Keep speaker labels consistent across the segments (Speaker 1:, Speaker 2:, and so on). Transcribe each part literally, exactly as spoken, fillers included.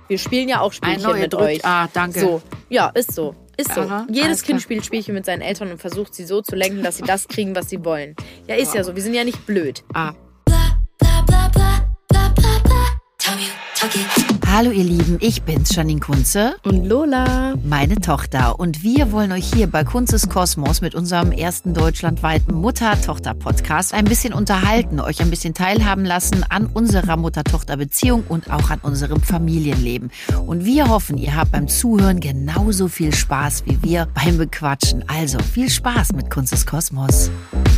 Speaker 1: Wir spielen ja auch Spielchen
Speaker 2: Ein
Speaker 1: mit
Speaker 2: Drück-
Speaker 1: euch.
Speaker 2: Ah, danke.
Speaker 1: So, ja, ist so. Ist so.
Speaker 2: Aha,
Speaker 1: Jedes
Speaker 2: alles
Speaker 1: Kind
Speaker 2: klar.
Speaker 1: spielt Spielchen mit seinen Eltern und versucht sie so zu lenken, dass sie das kriegen, was sie wollen. Ja, ist ja so. Wir sind ja nicht blöd.
Speaker 2: Ah.
Speaker 3: Hallo ihr Lieben, ich bin's, Janine Kunze.
Speaker 1: Und Lola.
Speaker 3: Meine Tochter. Und wir wollen euch hier bei Kunzes Kosmos mit unserem ersten deutschlandweiten Mutter-Tochter-Podcast ein bisschen unterhalten, euch ein bisschen teilhaben lassen an unserer Mutter-Tochter-Beziehung und auch an unserem Familienleben. Und wir hoffen, ihr habt beim Zuhören genauso viel Spaß wie wir beim Bequatschen. Also viel Spaß mit Kunzes Kosmos.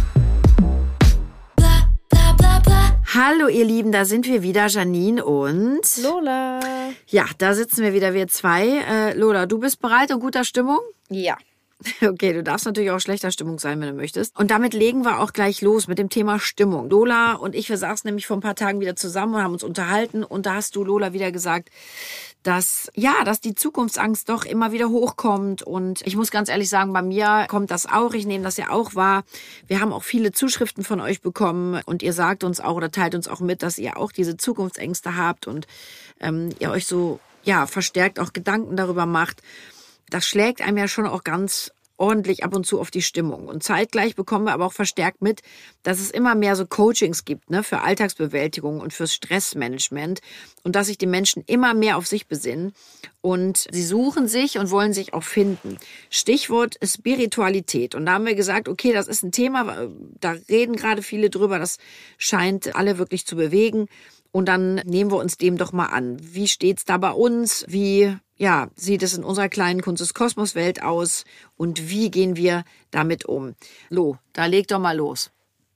Speaker 3: Hallo ihr Lieben, da sind wir wieder, Janine und
Speaker 1: Lola.
Speaker 3: Ja, da sitzen wir wieder, wir zwei. Äh, Lola, du bist bereit und guter Stimmung?
Speaker 1: Ja.
Speaker 3: Okay, du darfst natürlich auch schlechter Stimmung sein, wenn du möchtest. Und damit legen wir auch gleich los mit dem Thema Stimmung. Lola und ich, wir saßen nämlich vor ein paar Tagen wieder zusammen und haben uns unterhalten. Und da hast du, Lola, wieder gesagt, dass, ja, dass die Zukunftsangst doch immer wieder hochkommt. Und ich muss ganz ehrlich sagen, bei mir kommt das auch. Ich nehme das ja auch wahr. Wir haben auch viele Zuschriften von euch bekommen. Und ihr sagt uns auch oder teilt uns auch mit, dass ihr auch diese Zukunftsängste habt und ähm, ihr euch so, ja, verstärkt auch Gedanken darüber macht. Das schlägt einem ja schon auch ganz ordentlich ab und zu auf die Stimmung. Und zeitgleich bekommen wir aber auch verstärkt mit, dass es immer mehr so Coachings gibt, ne, für Alltagsbewältigung und fürs Stressmanagement und dass sich die Menschen immer mehr auf sich besinnen und sie suchen sich und wollen sich auch finden. Stichwort Spiritualität. Und da haben wir gesagt, okay, das ist ein Thema, da reden gerade viele drüber, das scheint alle wirklich zu bewegen. Und dann nehmen wir uns dem doch mal an. Wie steht's da bei uns? Wie ja, sieht es in unserer kleinen Kunst-des-Kosmos-Welt aus? Und wie gehen wir damit um? Lo, da leg doch mal los.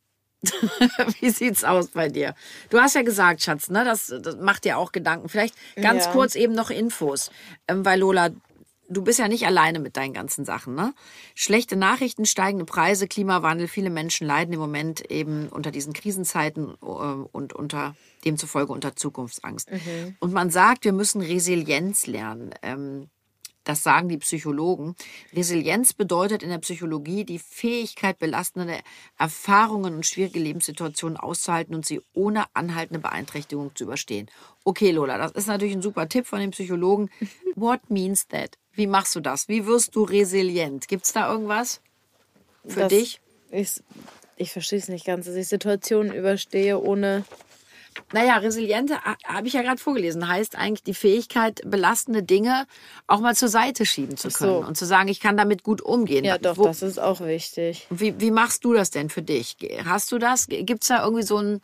Speaker 3: Wie sieht's aus bei dir? Du hast ja gesagt, Schatz, ne, das, das macht dir auch Gedanken. Vielleicht ganz
Speaker 1: Ja.
Speaker 3: kurz eben noch Infos. Ähm, weil Lola, du bist ja nicht alleine mit deinen ganzen Sachen, ne? Schlechte Nachrichten, steigende Preise, Klimawandel. Viele Menschen leiden im Moment eben unter diesen Krisenzeiten äh, und unter demzufolge unter Zukunftsangst. Mhm. Und man sagt, wir müssen Resilienz lernen. Ähm, das sagen die Psychologen. Resilienz bedeutet in der Psychologie die Fähigkeit, belastende Erfahrungen und schwierige Lebenssituationen auszuhalten und sie ohne anhaltende Beeinträchtigung zu überstehen. Okay, Lola, das ist natürlich ein super Tipp von den Psychologen. What means that? Wie machst du das? Wie wirst du resilient? Gibt es da irgendwas für
Speaker 1: Das
Speaker 3: dich?
Speaker 1: Ich, ich verstehe es nicht ganz, dass ich Situationen überstehe, ohne...
Speaker 3: Naja, resiliente, habe ich ja gerade vorgelesen, heißt eigentlich die Fähigkeit, belastende Dinge auch mal zur Seite schieben zu können.
Speaker 1: So.
Speaker 3: Und zu sagen, ich kann damit gut umgehen.
Speaker 1: Ja, doch,
Speaker 3: Wo,
Speaker 1: das ist auch wichtig.
Speaker 3: wie, wie machst du das denn für dich? Hast du das? Gibt es da irgendwie so ein,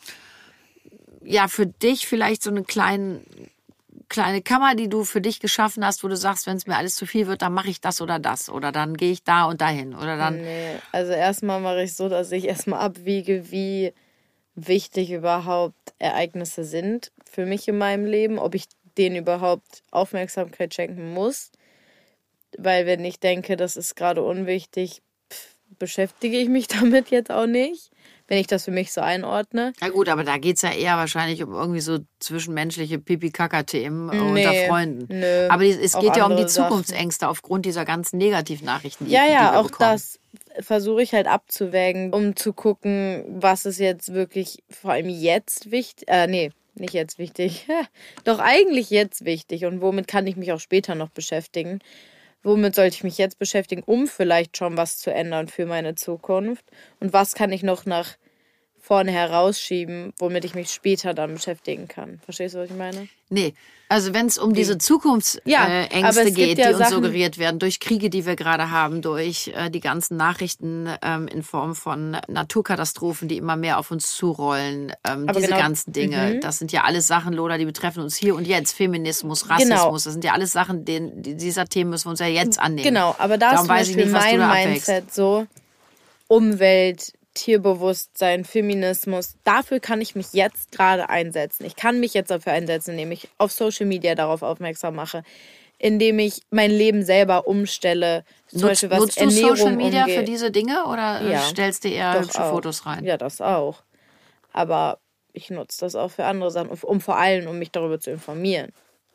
Speaker 3: ja, für dich vielleicht so eine kleine, kleine Kammer, die du für dich geschaffen hast, wo du sagst, wenn es mir alles zu viel wird, dann mache ich das oder das. Oder dann gehe ich da und dahin. Oder dann.
Speaker 1: Nee, also erstmal mache ich so, dass ich erstmal abwiege, wie wichtig überhaupt Ereignisse sind für mich in meinem Leben, ob ich denen überhaupt Aufmerksamkeit schenken muss. Weil wenn ich denke, das ist gerade unwichtig, pff, beschäftige ich mich damit jetzt auch nicht, wenn ich das für mich so einordne.
Speaker 3: Na gut, aber da geht es ja eher wahrscheinlich um irgendwie so zwischenmenschliche Pipi-Kaka-Themen
Speaker 1: Nee,
Speaker 3: unter Freunden.
Speaker 1: nö,
Speaker 3: aber die, es
Speaker 1: auch
Speaker 3: geht ja um die
Speaker 1: andere Sachen.
Speaker 3: Zukunftsängste aufgrund dieser ganzen Negativnachrichten, die,
Speaker 1: Ja,
Speaker 3: die
Speaker 1: ja,
Speaker 3: wir
Speaker 1: auch
Speaker 3: bekommen.
Speaker 1: das versuche ich halt abzuwägen, um zu gucken, was ist jetzt wirklich vor allem jetzt wichtig, äh, nee, nicht jetzt wichtig, doch eigentlich jetzt wichtig und womit kann ich mich auch später noch beschäftigen. Womit sollte ich mich jetzt beschäftigen, um vielleicht schon was zu ändern für meine Zukunft? Und was kann ich noch nach vorne herausschieben, womit ich mich später dann beschäftigen kann? Verstehst du, was ich meine?
Speaker 3: Nee, also wenn es um diese Zukunftsängste
Speaker 1: Ja,
Speaker 3: äh,
Speaker 1: aber
Speaker 3: Ängste
Speaker 1: es gibt
Speaker 3: geht,
Speaker 1: ja
Speaker 3: die uns
Speaker 1: Sachen-
Speaker 3: suggeriert werden durch Kriege, die wir gerade haben, durch äh, die ganzen Nachrichten ähm, in Form von Naturkatastrophen, die immer mehr auf uns zurollen, ähm,
Speaker 1: Aber
Speaker 3: diese
Speaker 1: genau-
Speaker 3: ganzen Dinge,
Speaker 1: Mhm.
Speaker 3: das sind ja alles Sachen, Lola, die betreffen uns hier und jetzt. Feminismus, Rassismus,
Speaker 1: Genau.
Speaker 3: das sind ja alles Sachen, denen, die, dieser Themen müssen wir uns ja jetzt annehmen.
Speaker 1: Genau, aber da ist
Speaker 3: Darum
Speaker 1: zum
Speaker 3: weiß ich
Speaker 1: Beispiel
Speaker 3: nicht, was du
Speaker 1: mein
Speaker 3: da abwägst.
Speaker 1: Mindset so, Umwelt, Tierbewusstsein, Feminismus, dafür kann ich mich jetzt gerade einsetzen. Ich kann mich jetzt dafür einsetzen, indem ich auf Social Media darauf aufmerksam mache, indem ich mein Leben selber umstelle. Zum
Speaker 3: Nutz,
Speaker 1: Beispiel was
Speaker 3: nutzt du
Speaker 1: Ernährung
Speaker 3: Social Media
Speaker 1: umgeht.
Speaker 3: für diese Dinge oder äh,
Speaker 1: Ja,
Speaker 3: stellst du eher
Speaker 1: Doch
Speaker 3: hübsche
Speaker 1: auch.
Speaker 3: Fotos rein?
Speaker 1: Ja, das auch. Aber ich nutze das auch für andere Sachen, um vor allem, um mich darüber zu informieren.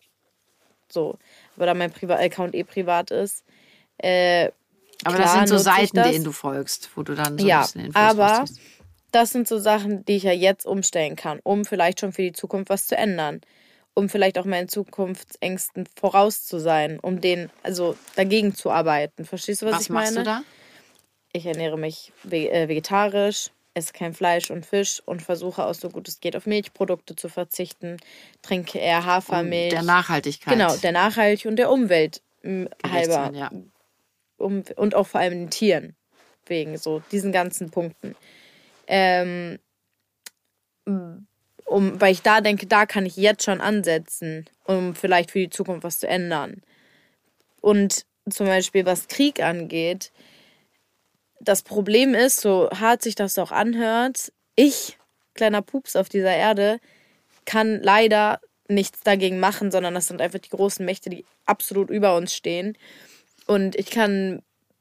Speaker 1: So, aber da mein Priva- Account eh privat ist, äh,
Speaker 3: Aber
Speaker 1: klar
Speaker 3: das sind so
Speaker 1: nutze ich
Speaker 3: Seiten,
Speaker 1: das.
Speaker 3: denen du folgst, wo du dann so ein
Speaker 1: Ja,
Speaker 3: bisschen Infos
Speaker 1: aber
Speaker 3: rausziehst.
Speaker 1: das sind so Sachen, die ich ja jetzt umstellen kann, um vielleicht schon für die Zukunft was zu ändern. um vielleicht auch meinen Zukunftsängsten voraus zu sein, um denen, also dagegen zu arbeiten. Verstehst du, was,
Speaker 3: Was
Speaker 1: ich meine?
Speaker 3: machst du da?
Speaker 1: Ich ernähre mich ve- äh, vegetarisch, esse kein Fleisch und Fisch und versuche auch so gut es geht auf Milchprodukte zu verzichten, trinke eher
Speaker 3: Um
Speaker 1: Hafermilch.
Speaker 3: der Nachhaltigkeit.
Speaker 1: Genau, der Nachhaltigkeit und der Umwelt m,
Speaker 3: gerecht
Speaker 1: halber.
Speaker 3: sein, ja.
Speaker 1: Um, und auch vor allem den Tieren. Wegen so diesen ganzen Punkten. Ähm, um, weil ich da denke, da kann ich jetzt schon ansetzen, um vielleicht für die Zukunft was zu ändern. Und zum Beispiel, was Krieg angeht, das Problem ist, so hart sich das auch anhört, ich, kleiner Pups auf dieser Erde, kann leider nichts dagegen machen, sondern das sind einfach die großen Mächte, die absolut über uns stehen. Und ich kann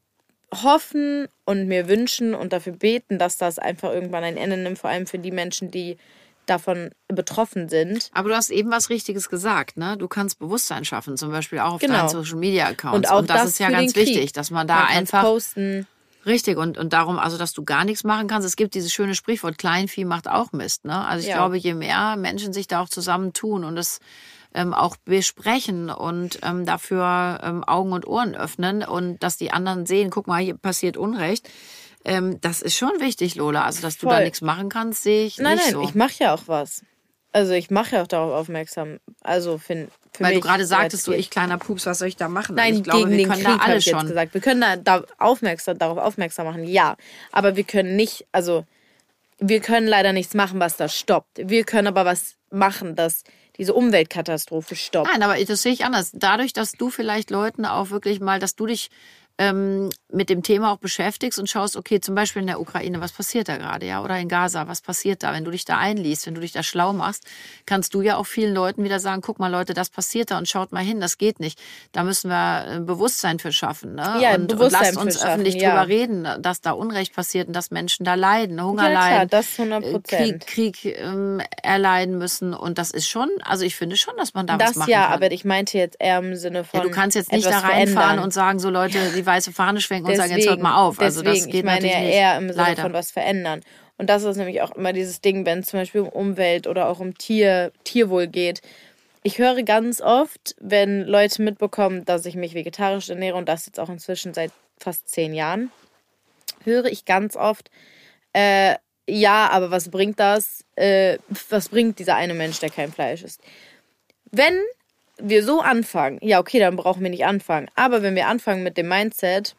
Speaker 1: hoffen und mir wünschen und dafür beten, dass das einfach irgendwann ein Ende nimmt, vor allem für die Menschen, die davon betroffen sind.
Speaker 3: Aber du hast eben was Richtiges gesagt, ne? Du kannst Bewusstsein schaffen, zum Beispiel auch auf
Speaker 1: Genau.
Speaker 3: deinen Social Media Accounts.
Speaker 1: Und auch
Speaker 3: und das,
Speaker 1: das
Speaker 3: ist ja
Speaker 1: für
Speaker 3: ganz
Speaker 1: den Krieg.
Speaker 3: wichtig, dass man da
Speaker 1: Man kann's
Speaker 3: einfach
Speaker 1: posten.
Speaker 3: richtig und und darum, also dass du gar nichts machen kannst. Es gibt dieses schöne Sprichwort: Kleinvieh macht auch Mist, ne? Also ich
Speaker 1: Ja.
Speaker 3: glaube, je mehr Menschen sich da auch zusammentun und es ähm, auch besprechen und ähm, dafür ähm, Augen und Ohren öffnen und dass die anderen sehen, guck mal, hier passiert Unrecht. Ähm, das ist schon wichtig, Lola. Also dass du
Speaker 1: Voll.
Speaker 3: da nichts machen kannst, sehe ich
Speaker 1: Nein,
Speaker 3: nicht
Speaker 1: nein,
Speaker 3: so.
Speaker 1: ich mache ja auch was. Also ich mache ja auch darauf aufmerksam. Also für, für
Speaker 3: Weil
Speaker 1: mich,
Speaker 3: du gerade
Speaker 1: soweit
Speaker 3: sagtest,
Speaker 1: es
Speaker 3: so
Speaker 1: geht.
Speaker 3: ich kleiner Pups, was soll ich da machen?
Speaker 1: Nein,
Speaker 3: also ich glaube,
Speaker 1: gegen
Speaker 3: wir
Speaker 1: den
Speaker 3: können
Speaker 1: Krieg
Speaker 3: da
Speaker 1: habe
Speaker 3: alle
Speaker 1: ich jetzt
Speaker 3: schon.
Speaker 1: gesagt. Wir können da, da aufmerksam, darauf aufmerksam machen, ja. Aber wir können nicht, also wir können leider nichts machen, was das stoppt. Wir können aber was machen, dass diese Umweltkatastrophe stoppt.
Speaker 3: Nein, aber das sehe ich anders. Dadurch, dass du vielleicht Leuten auch wirklich mal, dass du dich ähm, mit dem Thema auch beschäftigst und schaust, okay, zum Beispiel in der Ukraine, was passiert da gerade, ja? Oder in Gaza, was passiert da? Wenn du dich da einliest, wenn du dich da schlau machst, kannst du ja auch vielen Leuten wieder sagen, guck mal Leute, das passiert da und schaut mal hin, das geht nicht. Da müssen wir äh, Bewusstsein für schaffen, ne?
Speaker 1: Ja,
Speaker 3: und, und
Speaker 1: Bewusstsein
Speaker 3: lasst
Speaker 1: für
Speaker 3: uns
Speaker 1: schaffen,
Speaker 3: öffentlich
Speaker 1: ja.
Speaker 3: drüber reden, dass da Unrecht passiert und dass Menschen da leiden, Hunger
Speaker 1: Ja, klar,
Speaker 3: leiden,
Speaker 1: das hundert
Speaker 3: äh,
Speaker 1: Prozent.
Speaker 3: Krieg, Krieg ähm, erleiden müssen. Und das ist schon, also ich finde schon, dass man da was
Speaker 1: Das
Speaker 3: machen
Speaker 1: ja,
Speaker 3: kann.
Speaker 1: aber ich meinte jetzt eher im Sinne von
Speaker 3: Ja, du kannst jetzt nicht
Speaker 1: etwas
Speaker 3: da reinfahren
Speaker 1: verändern.
Speaker 3: und sagen, so Leute, die weiße Fahne schwenken und sagen, jetzt hört
Speaker 1: Deswegen,
Speaker 3: mal auf. Also
Speaker 1: deswegen,
Speaker 3: das geht
Speaker 1: ich meine
Speaker 3: natürlich
Speaker 1: ja
Speaker 3: nicht.
Speaker 1: eher im Sinne
Speaker 3: Leider.
Speaker 1: von was verändern. Und das ist nämlich auch immer dieses Ding, wenn es zum Beispiel um Umwelt oder auch um Tier, Tierwohl geht. Ich höre ganz oft, wenn Leute mitbekommen, dass ich mich vegetarisch ernähre und das jetzt auch inzwischen seit fast zehn Jahren, höre ich ganz oft, äh, ja, aber was bringt das? Äh, was bringt dieser eine Mensch, der kein Fleisch isst? Wenn wir so anfangen, ja okay, dann brauchen wir nicht anfangen. Aber wenn wir anfangen mit dem Mindset,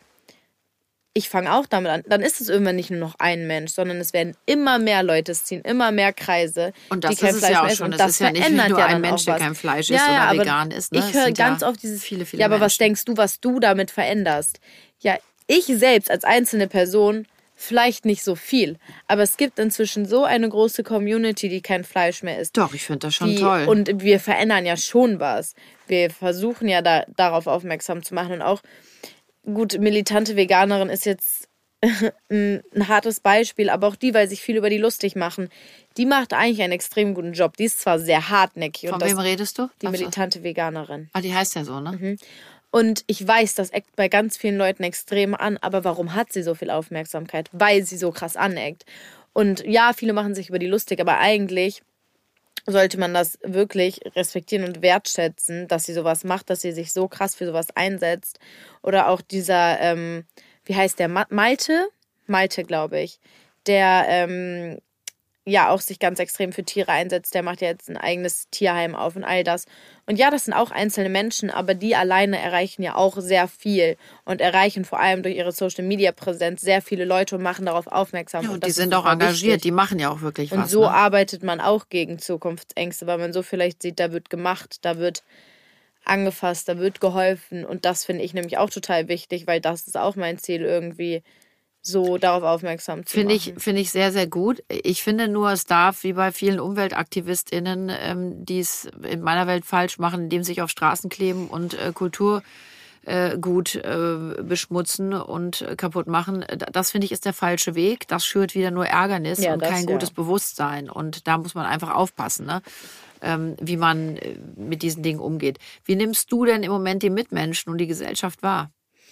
Speaker 1: ich fange auch damit an, dann ist es irgendwann nicht nur noch ein Mensch, sondern es werden immer mehr Leute, es ziehen immer mehr Kreise,
Speaker 3: Und das
Speaker 1: die kein
Speaker 3: ist es
Speaker 1: Fleisch
Speaker 3: ja auch
Speaker 1: mehr essen.
Speaker 3: schon.
Speaker 1: Und
Speaker 3: Es
Speaker 1: das
Speaker 3: ist ja nicht
Speaker 1: verändert
Speaker 3: nur
Speaker 1: ja
Speaker 3: ein
Speaker 1: dann
Speaker 3: Mensch,
Speaker 1: auch
Speaker 3: der
Speaker 1: was.
Speaker 3: kein Fleisch
Speaker 1: Ja,
Speaker 3: isst
Speaker 1: ja,
Speaker 3: oder
Speaker 1: aber
Speaker 3: vegan ist. Ne?
Speaker 1: Ich
Speaker 3: Es
Speaker 1: höre
Speaker 3: sind
Speaker 1: ganz
Speaker 3: ja
Speaker 1: oft dieses,
Speaker 3: viele, viele
Speaker 1: ja, aber was
Speaker 3: Menschen.
Speaker 1: denkst du, was du damit veränderst? Ja, ich selbst als einzelne Person vielleicht nicht so viel, aber es gibt inzwischen so eine große Community, die kein Fleisch mehr isst.
Speaker 3: Doch, ich finde das schon
Speaker 1: Die,
Speaker 3: toll.
Speaker 1: und wir verändern ja schon was. Wir versuchen ja da, darauf aufmerksam zu machen. Und auch, gut, militante Veganerin ist jetzt ein, ein hartes Beispiel, aber auch die, weil sich viele über die lustig machen, die macht eigentlich einen extrem guten Job. Die ist zwar sehr hartnäckig.
Speaker 3: Von
Speaker 1: und das,
Speaker 3: wem redest du?
Speaker 1: Die
Speaker 3: Ach so.
Speaker 1: militante Veganerin.
Speaker 3: Ah, die heißt ja so, ne?
Speaker 1: Mhm. Und ich weiß, das eckt bei ganz vielen Leuten extrem an, aber warum hat sie so viel Aufmerksamkeit? Weil sie so krass aneckt. Und ja, viele machen sich über die lustig, aber eigentlich sollte man das wirklich respektieren und wertschätzen, dass sie sowas macht, dass sie sich so krass für sowas einsetzt. Oder auch dieser, ähm, wie heißt der, Ma- Malte? Malte, glaube ich. Der, ähm, ja, auch sich ganz extrem für Tiere einsetzt. Der macht ja jetzt ein eigenes Tierheim auf und all das. Und ja, das sind auch einzelne Menschen, aber die alleine erreichen ja auch sehr viel und erreichen vor allem durch ihre Social-Media-Präsenz sehr viele Leute und machen darauf aufmerksam.
Speaker 3: Ja,
Speaker 1: und
Speaker 3: und
Speaker 1: das
Speaker 3: die
Speaker 1: ist
Speaker 3: sind auch
Speaker 1: super
Speaker 3: engagiert,
Speaker 1: wichtig.
Speaker 3: die machen ja auch wirklich
Speaker 1: Und
Speaker 3: was.
Speaker 1: so
Speaker 3: ne?
Speaker 1: arbeitet man auch gegen Zukunftsängste, weil man so vielleicht sieht, da wird gemacht, da wird angefasst, da wird geholfen. Und das finde ich nämlich auch total wichtig, weil das ist auch mein Ziel, irgendwie so darauf aufmerksam zu
Speaker 3: Finde ich,
Speaker 1: machen.
Speaker 3: finde ich sehr, sehr gut. Ich finde nur, es darf, wie bei vielen UmweltaktivistInnen, ähm, die es in meiner Welt falsch machen, indem sie sich auf Straßen kleben und äh, Kultur äh, gut äh, beschmutzen und äh, kaputt machen. Das, finde ich, ist der falsche Weg. Das schürt wieder nur Ärgernis
Speaker 1: Ja,
Speaker 3: und
Speaker 1: das,
Speaker 3: kein
Speaker 1: ja.
Speaker 3: gutes Bewusstsein. Und da muss man einfach aufpassen, ne? ähm, wie man äh, mit diesen Dingen umgeht. Wie nimmst du denn im Moment die Mitmenschen und die Gesellschaft wahr?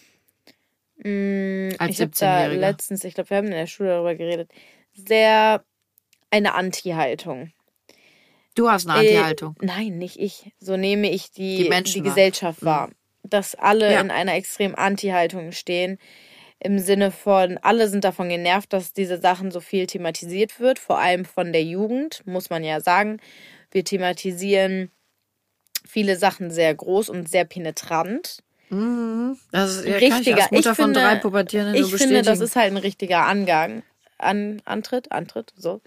Speaker 1: Mm,
Speaker 3: Als
Speaker 1: ich habe da
Speaker 3: siebzehnjähriger.
Speaker 1: letztens, ich glaube, wir haben in der Schule darüber geredet, sehr eine Anti-Haltung.
Speaker 3: Du hast eine Anti-Haltung.
Speaker 1: Äh, nein, nicht ich. So nehme ich die,
Speaker 3: Die Menschen
Speaker 1: die
Speaker 3: wahr.
Speaker 1: Gesellschaft wahr. Dass alle
Speaker 3: Ja.
Speaker 1: in einer extrem Anti-Haltung stehen. Im Sinne von, alle sind davon genervt, dass diese Sachen so viel thematisiert wird. Vor allem von der Jugend, muss man ja sagen. Wir thematisieren viele Sachen sehr groß und sehr penetrant.
Speaker 3: Mhm. Das ist ja,
Speaker 1: Richtiger.
Speaker 3: kann ich als Mutter
Speaker 1: ich
Speaker 3: von
Speaker 1: finde,
Speaker 3: drei Pubertierenden
Speaker 1: Ich
Speaker 3: nur
Speaker 1: finde, das
Speaker 3: bestätigen.
Speaker 1: ist halt ein richtiger Angang. An, Antritt, Antritt, so.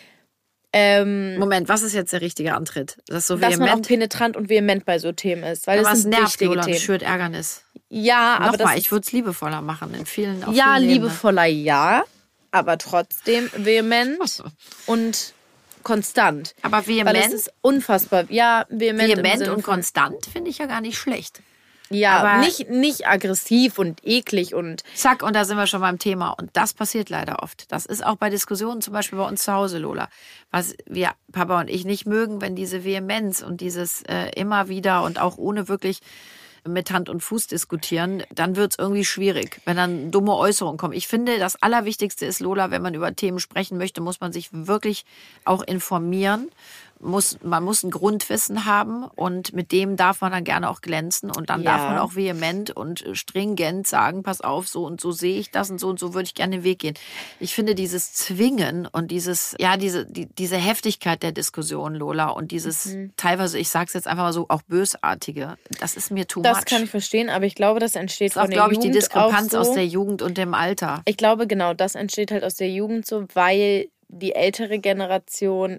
Speaker 1: Ähm,
Speaker 3: Moment, was ist jetzt der richtige Antritt? Das ist so
Speaker 1: dass man auch
Speaker 3: vehement.
Speaker 1: penetrant und vehement bei so Themen ist. Weil
Speaker 3: Aber
Speaker 1: das
Speaker 3: es
Speaker 1: sind
Speaker 3: nervt,
Speaker 1: wichtige
Speaker 3: Lola, das
Speaker 1: Themen.
Speaker 3: schürt Ärgernis.
Speaker 1: Ja, aber
Speaker 3: Nochmal,
Speaker 1: das
Speaker 3: ich würde es liebevoller machen in vielen auf
Speaker 1: ja,
Speaker 3: vielen Ebenen.
Speaker 1: liebevoller ja, aber trotzdem vehement und konstant.
Speaker 3: Aber
Speaker 1: Weil es
Speaker 3: vehement,
Speaker 1: ist unfassbar. Ja, vehement, im
Speaker 3: vehement
Speaker 1: Sinne
Speaker 3: und
Speaker 1: von,
Speaker 3: konstant finde ich ja gar nicht schlecht.
Speaker 1: ja,
Speaker 3: aber-
Speaker 1: nicht, nicht aggressiv und eklig und
Speaker 3: Zack, und da sind wir schon beim Thema. Und das passiert leider oft. Das ist auch bei Diskussionen, zum Beispiel bei uns zu Hause, Lola. Was wir, Papa und ich, nicht mögen, wenn diese Vehemenz und dieses äh, immer wieder und auch ohne wirklich mit Hand und Fuß diskutieren, dann wird's irgendwie schwierig, wenn dann dumme Äußerungen kommen. Ich finde, das Allerwichtigste ist, Lola, wenn man über Themen sprechen möchte, muss man sich wirklich auch informieren. Muss, man muss ein Grundwissen haben und mit dem darf man dann gerne auch glänzen und dann
Speaker 1: Ja.
Speaker 3: darf man auch vehement und stringent sagen, pass auf, so und so sehe ich das und so und so würde ich gerne den Weg gehen. Ich finde dieses Zwingen und dieses, ja, diese, die, diese Heftigkeit der Diskussion, Lola, und dieses
Speaker 1: Mhm.
Speaker 3: teilweise, ich sag's jetzt einfach mal so, auch bösartige, das ist mir too
Speaker 1: das
Speaker 3: much.
Speaker 1: kann ich verstehen, aber ich glaube, das entsteht
Speaker 3: Das ist auch,
Speaker 1: von der
Speaker 3: glaube ich, die
Speaker 1: Jugend
Speaker 3: Diskrepanz
Speaker 1: auch so.
Speaker 3: aus der Jugend und dem Alter.
Speaker 1: Ich glaube, genau, das entsteht halt aus der Jugend so, weil die ältere Generation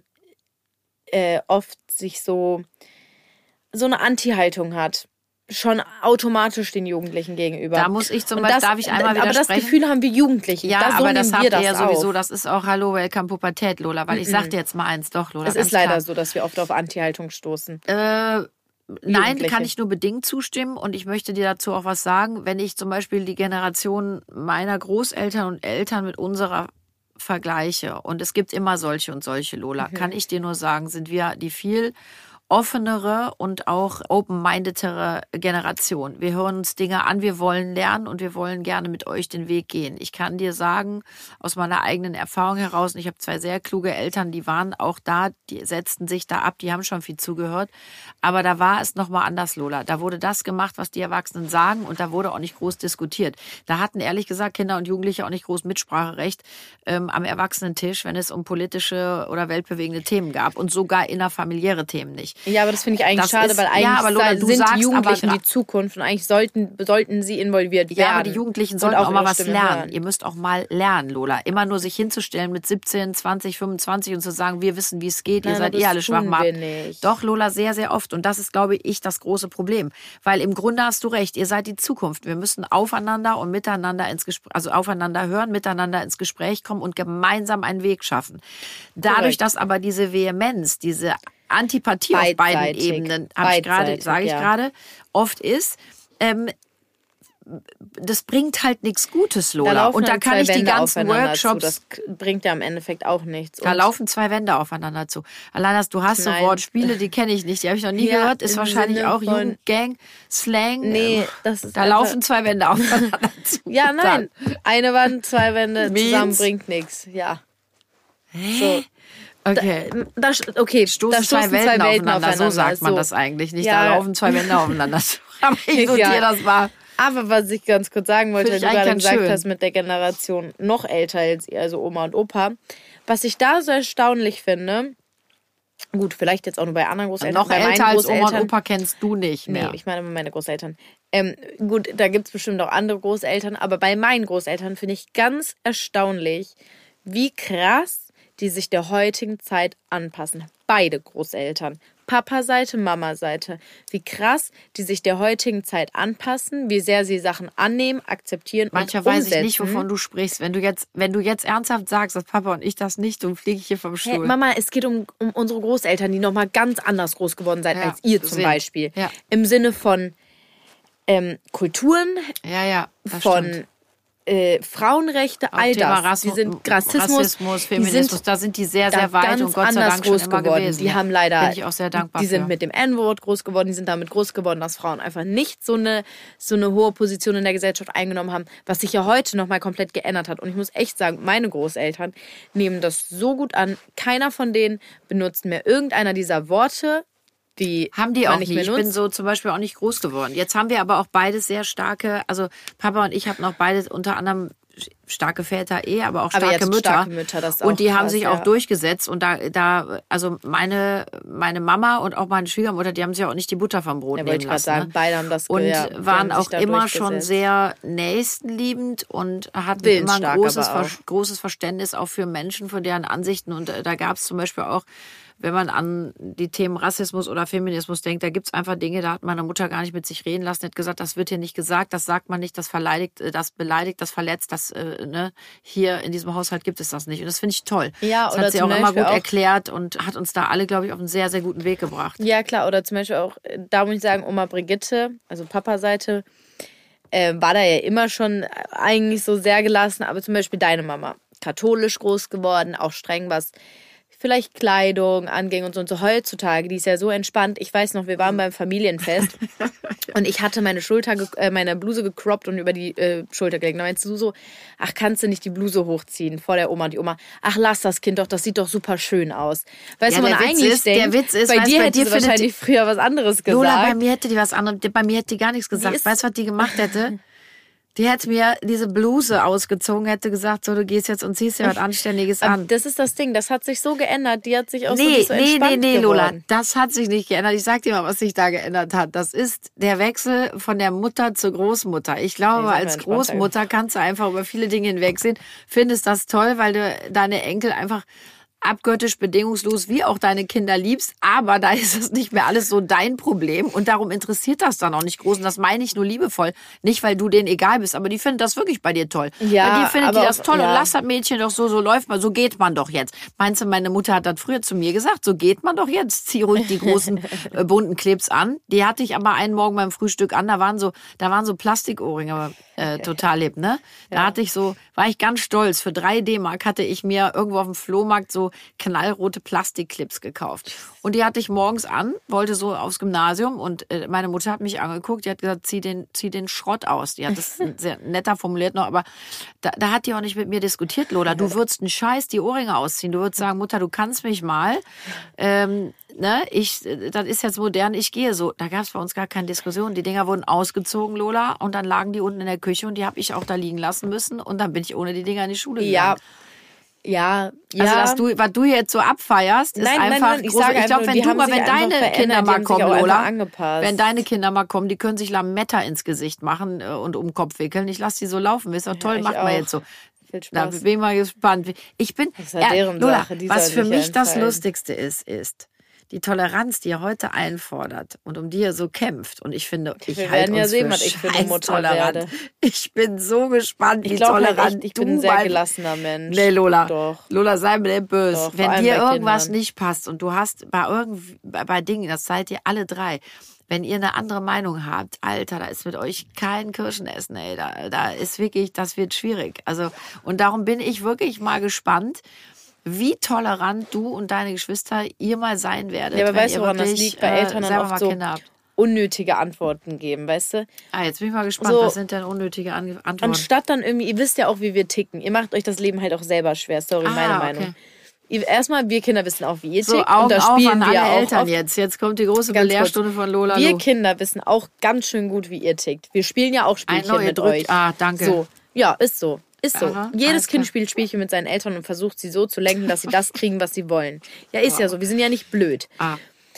Speaker 1: äh, oft sich so, so eine Anti-Haltung hat. Schon automatisch den Jugendlichen gegenüber.
Speaker 3: Da muss ich zum
Speaker 1: Und
Speaker 3: Beispiel,
Speaker 1: das,
Speaker 3: darf ich einmal
Speaker 1: aber das
Speaker 3: widersprechen?
Speaker 1: Gefühl haben wir Jugendlichen.
Speaker 3: Ja,
Speaker 1: da, so
Speaker 3: aber das
Speaker 1: nehmen
Speaker 3: habt
Speaker 1: wir
Speaker 3: ihr
Speaker 1: das
Speaker 3: ja sowieso,
Speaker 1: auf.
Speaker 3: das ist auch Hallo, Welcome Pubertät, Lola, weil ich sag dir jetzt mal eins, doch, Lola,
Speaker 1: Es
Speaker 3: ganz
Speaker 1: ist leider
Speaker 3: klar.
Speaker 1: so, dass wir oft auf Anti-Haltung stoßen.
Speaker 3: Äh, nein,
Speaker 1: Jugendliche.
Speaker 3: kann ich nur bedingt zustimmen und ich möchte dir dazu auch was sagen. Wenn ich zum Beispiel die Generation meiner Großeltern und Eltern mit unserer vergleiche und es gibt immer solche und solche, Lola,
Speaker 1: Mhm.
Speaker 3: kann ich dir nur sagen, sind wir die viel offenere und auch open-mindedere Generation. Wir hören uns Dinge an, wir wollen lernen und wir wollen gerne mit euch den Weg gehen. Ich kann dir sagen, aus meiner eigenen Erfahrung heraus, und ich habe zwei sehr kluge Eltern, die waren auch da, die setzten sich da ab, die haben schon viel zugehört, aber da war es nochmal anders, Lola. Da wurde das gemacht, was die Erwachsenen sagen und da wurde auch nicht groß diskutiert. Da hatten ehrlich gesagt Kinder und Jugendliche auch nicht groß Mitspracherecht ähm, am Erwachsenentisch, wenn es um politische oder weltbewegende Themen gab und sogar innerfamiliäre Themen nicht.
Speaker 1: Ja, aber das finde ich eigentlich
Speaker 3: Das
Speaker 1: schade,
Speaker 3: ist-
Speaker 1: weil eigentlich
Speaker 3: ja, aber Lola, du
Speaker 1: sind
Speaker 3: sagst
Speaker 1: die Jugendlichen
Speaker 3: aber gra-
Speaker 1: die Zukunft und eigentlich sollten, sollten sie involviert werden.
Speaker 3: Ja, aber die Jugendlichen
Speaker 1: und
Speaker 3: sollten auch, mal
Speaker 1: ihre
Speaker 3: was
Speaker 1: Stimme
Speaker 3: lernen.
Speaker 1: hören.
Speaker 3: Ihr müsst auch mal lernen, Lola. Immer nur sich hinzustellen mit siebzehn, zwanzig, fünfundzwanzig und zu sagen, wir wissen, wie es geht, ihr
Speaker 1: Nein,
Speaker 3: seid
Speaker 1: das
Speaker 3: eh alle
Speaker 1: tun
Speaker 3: schwach.
Speaker 1: wir nicht.
Speaker 3: Doch, Lola, sehr, sehr oft. Und das ist, glaube ich, das große Problem. Weil im Grunde hast du recht, ihr seid die Zukunft. Wir müssen aufeinander und miteinander ins Gespräch, also aufeinander hören, miteinander ins Gespräch kommen und gemeinsam einen Weg schaffen. Dadurch,
Speaker 1: Korrekt.
Speaker 3: dass aber diese Vehemenz, diese Antipathie auf beiden
Speaker 1: Beidseitig.
Speaker 3: Ebenen, habe ich gerade,
Speaker 1: Beidseitig,
Speaker 3: sage ich
Speaker 1: ja.
Speaker 3: gerade, oft ist, ähm, das bringt halt nichts Gutes,
Speaker 1: Da
Speaker 3: Lola.
Speaker 1: laufen
Speaker 3: Und da
Speaker 1: halt
Speaker 3: kann
Speaker 1: zwei
Speaker 3: ich die
Speaker 1: Wände
Speaker 3: ganzen
Speaker 1: aufeinander
Speaker 3: Workshops,
Speaker 1: Zu. Das k- bringt ja im Endeffekt auch nichts.
Speaker 3: da
Speaker 1: Und
Speaker 3: laufen zwei Wände aufeinander zu. Allein, dass du hast so
Speaker 1: Nein.
Speaker 3: Wortspiele, die kenne ich nicht, die habe ich noch nie
Speaker 1: Ja,
Speaker 3: gehört, ist
Speaker 1: im
Speaker 3: wahrscheinlich
Speaker 1: Sinne
Speaker 3: auch
Speaker 1: von-
Speaker 3: Jugendgang, Slang.
Speaker 1: Nee,
Speaker 3: Ähm,
Speaker 1: das ist
Speaker 3: Da
Speaker 1: einfach-
Speaker 3: laufen zwei Wände aufeinander zu.
Speaker 1: Ja, nein. Eine Wand, zwei Wände
Speaker 3: Means?
Speaker 1: zusammen bringt nichts. Ja. So.
Speaker 3: Okay.
Speaker 1: Da, okay,
Speaker 3: Stoßen
Speaker 1: da
Speaker 3: zwei Welten aufeinander, so sagt man
Speaker 1: so.
Speaker 3: das eigentlich nicht.
Speaker 1: Ja.
Speaker 3: Da laufen zwei Wände aufeinander zu. Aber ich notiere
Speaker 1: Egal.
Speaker 3: das mal.
Speaker 1: Aber was ich ganz kurz sagen wollte,
Speaker 3: Finde
Speaker 1: weil
Speaker 3: ich
Speaker 1: du gerade
Speaker 3: eigentlich
Speaker 1: gesagt
Speaker 3: ganz schön.
Speaker 1: hast mit der Generation noch älter als ihr, also Oma und Opa, was ich da so erstaunlich finde, gut, vielleicht jetzt auch nur bei anderen Großeltern,
Speaker 3: Noch
Speaker 1: bei meinen
Speaker 3: älter als Oma und
Speaker 1: Großeltern-
Speaker 3: Opa kennst du nicht
Speaker 1: Nee,
Speaker 3: mehr.
Speaker 1: ich meine meine Großeltern. Ähm, gut, da gibt es bestimmt auch andere Großeltern, aber bei meinen Großeltern finde ich ganz erstaunlich, wie krass die sich der heutigen Zeit anpassen. Beide Großeltern. Papa-Seite, Mama-Seite. Wie krass die sich der heutigen Zeit anpassen, wie sehr sie Sachen annehmen, akzeptieren
Speaker 3: Mancher
Speaker 1: und
Speaker 3: weiß
Speaker 1: umsetzen.
Speaker 3: ich nicht, wovon du sprichst. Wenn du jetzt, wenn du jetzt ernsthaft sagst, dass Papa und ich das nicht, dann fliege ich hier vom
Speaker 1: Hey,
Speaker 3: Stuhl.
Speaker 1: Mama, es geht um, um unsere Großeltern, die nochmal ganz anders groß geworden sind
Speaker 3: Ja,
Speaker 1: als ihr zum
Speaker 3: sind.
Speaker 1: Beispiel.
Speaker 3: Ja.
Speaker 1: Im Sinne von ähm, Kulturen,
Speaker 3: ja, ja, das
Speaker 1: von
Speaker 3: stimmt.
Speaker 1: äh, Frauenrechte,
Speaker 3: Auch
Speaker 1: all
Speaker 3: Thema
Speaker 1: das. Die
Speaker 3: Rassismus,
Speaker 1: sind Rassismus,
Speaker 3: Rassismus Feminismus,
Speaker 1: die sind
Speaker 3: da sind die sehr,
Speaker 1: da
Speaker 3: sehr weit
Speaker 1: ganz
Speaker 3: und Gott sei
Speaker 1: anders
Speaker 3: Dank schon
Speaker 1: groß
Speaker 3: immer
Speaker 1: geworden.
Speaker 3: gewesen.
Speaker 1: Die haben leider,
Speaker 3: Bin ich auch sehr dankbar
Speaker 1: die sind
Speaker 3: für.
Speaker 1: mit dem N-Wort groß geworden, die sind damit groß geworden, dass Frauen einfach nicht so eine, so eine hohe Position in der Gesellschaft eingenommen haben, was sich ja heute nochmal komplett geändert hat. Und ich muss echt sagen, meine Großeltern nehmen das so gut an. Keiner von denen benutzt mehr irgendeiner dieser Worte, die
Speaker 3: haben die
Speaker 1: man
Speaker 3: auch
Speaker 1: nicht
Speaker 3: nicht.
Speaker 1: mehr
Speaker 3: Ich
Speaker 1: nutzt.
Speaker 3: bin so zum Beispiel auch nicht groß geworden. Jetzt haben wir aber auch beide sehr starke, also Papa und ich haben noch beide unter anderem starke Väter eh, aber auch starke
Speaker 1: Aber jetzt
Speaker 3: Mütter.
Speaker 1: starke Mütter, das ist auch
Speaker 3: und die haben
Speaker 1: krass,
Speaker 3: sich
Speaker 1: ja.
Speaker 3: auch durchgesetzt und da, da, also meine, meine Mama und auch meine Schwiegermutter, die haben sich auch nicht die Butter vom Brot
Speaker 1: Ja,
Speaker 3: nehmen
Speaker 1: wollte ich gerade
Speaker 3: lassen.
Speaker 1: sagen,
Speaker 3: ne?
Speaker 1: beide haben das
Speaker 3: Und
Speaker 1: ja, die
Speaker 3: waren
Speaker 1: haben sich
Speaker 3: auch
Speaker 1: da
Speaker 3: immer schon
Speaker 1: durchgesetzt.
Speaker 3: sehr nächstenliebend und hatten immer ein
Speaker 1: Willensstark
Speaker 3: großes,
Speaker 1: aber auch.
Speaker 3: Ver- großes Verständnis auch für Menschen, für deren Ansichten. Und äh, da gab es zum Beispiel auch, wenn man an die Themen Rassismus oder Feminismus denkt, da gibt's einfach Dinge, da hat meine Mutter gar nicht mit sich reden lassen, hat gesagt, das wird hier nicht gesagt, das sagt man nicht, das verleidigt, äh, das beleidigt, das verletzt, das, äh, ne, hier in diesem Haushalt gibt es das nicht. Und das finde ich toll.
Speaker 1: Ja,
Speaker 3: das
Speaker 1: oder
Speaker 3: hat sie
Speaker 1: zum
Speaker 3: auch immer
Speaker 1: Beispiel
Speaker 3: gut
Speaker 1: auch-
Speaker 3: erklärt und hat uns da alle, glaube ich, auf einen sehr, sehr guten Weg gebracht.
Speaker 1: Ja, klar. Oder zum Beispiel auch, äh, da muss ich sagen, Oma Brigitte, also Papa-Seite, äh, war da ja immer schon eigentlich so sehr gelassen. Aber zum Beispiel deine Mama, katholisch groß geworden, auch streng, was vielleicht Kleidung anging und so. Und so heutzutage, die ist ja so entspannt. Ich weiß noch, wir waren beim Familienfest und ich hatte meine Schulter, ge- äh, meine Bluse gecroppt und über die äh, Schulter gelegt. Da meinst du so, ach, kannst du nicht die Bluse hochziehen vor der Oma? Und die Oma, ach, lass das Kind doch, das sieht doch super schön aus. Weißt
Speaker 3: Ja,
Speaker 1: du, man
Speaker 3: der Witz
Speaker 1: eigentlich
Speaker 3: ist-
Speaker 1: denkt,
Speaker 3: der Witz ist,
Speaker 1: bei
Speaker 3: weißt,
Speaker 1: dir
Speaker 3: bei
Speaker 1: hätte
Speaker 3: dir
Speaker 1: sie
Speaker 3: findet
Speaker 1: wahrscheinlich früher was anderes gesagt.
Speaker 3: Lola, bei mir hätte die was anderes, bei mir hätte die gar nichts gesagt.
Speaker 1: ist-
Speaker 3: Weißt du, was die gemacht hätte? Die hätte mir diese Bluse ausgezogen, hätte gesagt, so, du gehst jetzt und ziehst dir was Anständiges
Speaker 1: Aber
Speaker 3: an.
Speaker 1: das ist das Ding, das hat sich so geändert. Die hat sich auch so, die
Speaker 3: Nee,
Speaker 1: ist so
Speaker 3: nee, nee,
Speaker 1: entspannt
Speaker 3: nee, Lola,
Speaker 1: geworden.
Speaker 3: das hat sich nicht geändert. Ich sag dir mal, was sich da geändert hat. Das ist der Wechsel von der Mutter zur Großmutter. Ich glaube,
Speaker 1: Nee, sind wir
Speaker 3: als
Speaker 1: entspannter.
Speaker 3: Großmutter kannst du einfach über viele Dinge hinwegsehen. Findest das toll, weil du deine Enkel einfach abgöttisch, bedingungslos, wie auch deine Kinder liebst, aber da ist es nicht mehr alles so dein Problem und darum interessiert das dann auch nicht groß und das meine ich nur liebevoll, nicht weil du denen egal bist, aber die finden das wirklich bei dir toll.
Speaker 1: Ja,
Speaker 3: bei dir findet
Speaker 1: aber
Speaker 3: die das
Speaker 1: auch-
Speaker 3: toll
Speaker 1: ja.
Speaker 3: und lass das Mädchen doch so, so läuft man, so geht man doch jetzt. Meinst du, meine Mutter hat das früher zu mir gesagt, so geht man doch jetzt, zieh ruhig die großen äh, bunten Clips an. Die hatte ich aber einen Morgen beim Frühstück an, da waren so, da waren so Plastikohrringe, äh, total lieb, ne? Da hatte ich so, war ich ganz stolz, für drei D-Mark hatte ich mir irgendwo auf dem Flohmarkt so knallrote Plastikclips gekauft. Und die hatte ich morgens an, wollte so aufs Gymnasium und äh, meine Mutter hat mich angeguckt, die hat gesagt, zieh den, zieh den Schrott aus. Die hat das sehr netter formuliert noch, aber da, da hat die auch nicht mit mir diskutiert, Lola. Du würdest einen Scheiß die Ohrringe ausziehen. Du würdest sagen, Mutter, du kannst mich mal. Ähm, ne, ich, das ist jetzt modern, ich gehe so. Da gab es bei uns gar keine Diskussion. Die Dinger wurden ausgezogen, Lola, und dann lagen die unten in der Küche und die habe ich auch da liegen lassen müssen und dann bin ich ohne die Dinger in die Schule
Speaker 1: Ja,
Speaker 3: gegangen.
Speaker 1: ja, ja.
Speaker 3: Also, dass du, was du jetzt so abfeierst, ist
Speaker 1: Nein, nein,
Speaker 3: einfach
Speaker 1: nein, ich
Speaker 3: groß.
Speaker 1: sage
Speaker 3: Ich glaube,
Speaker 1: einfach,
Speaker 3: wenn
Speaker 1: die
Speaker 3: du
Speaker 1: haben
Speaker 3: mal,
Speaker 1: sich
Speaker 3: wenn
Speaker 1: einfach
Speaker 3: deine
Speaker 1: verändert,
Speaker 3: Kinder
Speaker 1: die
Speaker 3: mal
Speaker 1: haben sich
Speaker 3: kommen,
Speaker 1: auch einfach
Speaker 3: Lola,
Speaker 1: angepasst.
Speaker 3: wenn deine Kinder mal kommen, die können sich Lametta ins Gesicht machen äh, und um den Kopf wickeln. Ich lass die so laufen. Ist doch toll,
Speaker 1: ich
Speaker 3: machen wir
Speaker 1: auch.
Speaker 3: jetzt so.
Speaker 1: Viel
Speaker 3: Da
Speaker 1: Spaß.
Speaker 3: bin ich mal gespannt. Ich bin,
Speaker 1: ist ja deren
Speaker 3: Lola,
Speaker 1: Sache, die
Speaker 3: was
Speaker 1: sollen
Speaker 3: für
Speaker 1: sich
Speaker 3: mich das
Speaker 1: entscheiden.
Speaker 3: Lustigste ist, ist die Toleranz, die er heute einfordert und um die er so kämpft. Und ich finde, ich
Speaker 1: Wir
Speaker 3: halte
Speaker 1: werden ja
Speaker 3: uns
Speaker 1: sehen,
Speaker 3: für
Speaker 1: was ich für eine
Speaker 3: scheiß
Speaker 1: Mutter
Speaker 3: tolerant.
Speaker 1: werde.
Speaker 3: Ich bin so gespannt, wie
Speaker 1: Ich glaube halt
Speaker 3: tolerant
Speaker 1: echt, ich
Speaker 3: du
Speaker 1: bin ein sehr
Speaker 3: mein-
Speaker 1: gelassener Mensch.
Speaker 3: Nee, Lola.
Speaker 1: Doch.
Speaker 3: Lola, sei mir nicht böse.
Speaker 1: Doch, vor
Speaker 3: Wenn
Speaker 1: allem
Speaker 3: dir
Speaker 1: bei
Speaker 3: irgendwas
Speaker 1: Kindern.
Speaker 3: nicht passt und du hast bei irgendwie, bei, bei Dingen, das seid ihr alle drei, wenn ihr eine andere Meinung habt, Alter, da ist mit euch kein Kirschenessen, ey. Da, da ist wirklich, das wird schwierig. Also, und darum bin ich wirklich mal gespannt, wie tolerant du und deine Geschwister ihr mal sein werdet.
Speaker 1: Ja, aber
Speaker 3: wenn
Speaker 1: weißt du,
Speaker 3: ihr
Speaker 1: woran das
Speaker 3: wirklich,
Speaker 1: liegt? Bei
Speaker 3: äh,
Speaker 1: Eltern dann
Speaker 3: selber
Speaker 1: oft
Speaker 3: mal
Speaker 1: so
Speaker 3: Kinder habt.
Speaker 1: unnötige Antworten geben, weißt du?
Speaker 3: Ah, jetzt bin ich mal gespannt.
Speaker 1: So-
Speaker 3: Was sind denn unnötige An- Antworten?
Speaker 1: Anstatt dann irgendwie, ihr wisst ja auch, wie wir ticken. Ihr macht euch das Leben halt auch selber schwer. Sorry,
Speaker 3: Ah,
Speaker 1: meine
Speaker 3: okay.
Speaker 1: Meinung. Ihr, erstmal, wir Kinder wissen auch, wie ihr
Speaker 3: So,
Speaker 1: tickt.
Speaker 3: Augen
Speaker 1: und da
Speaker 3: auf
Speaker 1: spielen
Speaker 3: an
Speaker 1: wir
Speaker 3: alle
Speaker 1: auch
Speaker 3: Eltern
Speaker 1: oft.
Speaker 3: jetzt. Jetzt kommt die große
Speaker 1: Ganz
Speaker 3: Belehrstunde
Speaker 1: kurz.
Speaker 3: von Lola
Speaker 1: Wir
Speaker 3: Lu.
Speaker 1: Kinder wissen auch ganz schön gut, wie ihr tickt. Wir spielen ja auch Spielchen
Speaker 3: know, ihr
Speaker 1: mit
Speaker 3: drückt-
Speaker 1: euch.
Speaker 3: ah, danke.
Speaker 1: So, ja, ist so. Ist so.
Speaker 3: Aha, alles
Speaker 1: Jedes Kind
Speaker 3: klar.
Speaker 1: spielt Spielchen mit seinen Eltern und versucht sie so zu lenken, dass sie das kriegen, was sie wollen. Ja, ist ja so. Wir sind ja nicht blöd.
Speaker 3: Ah,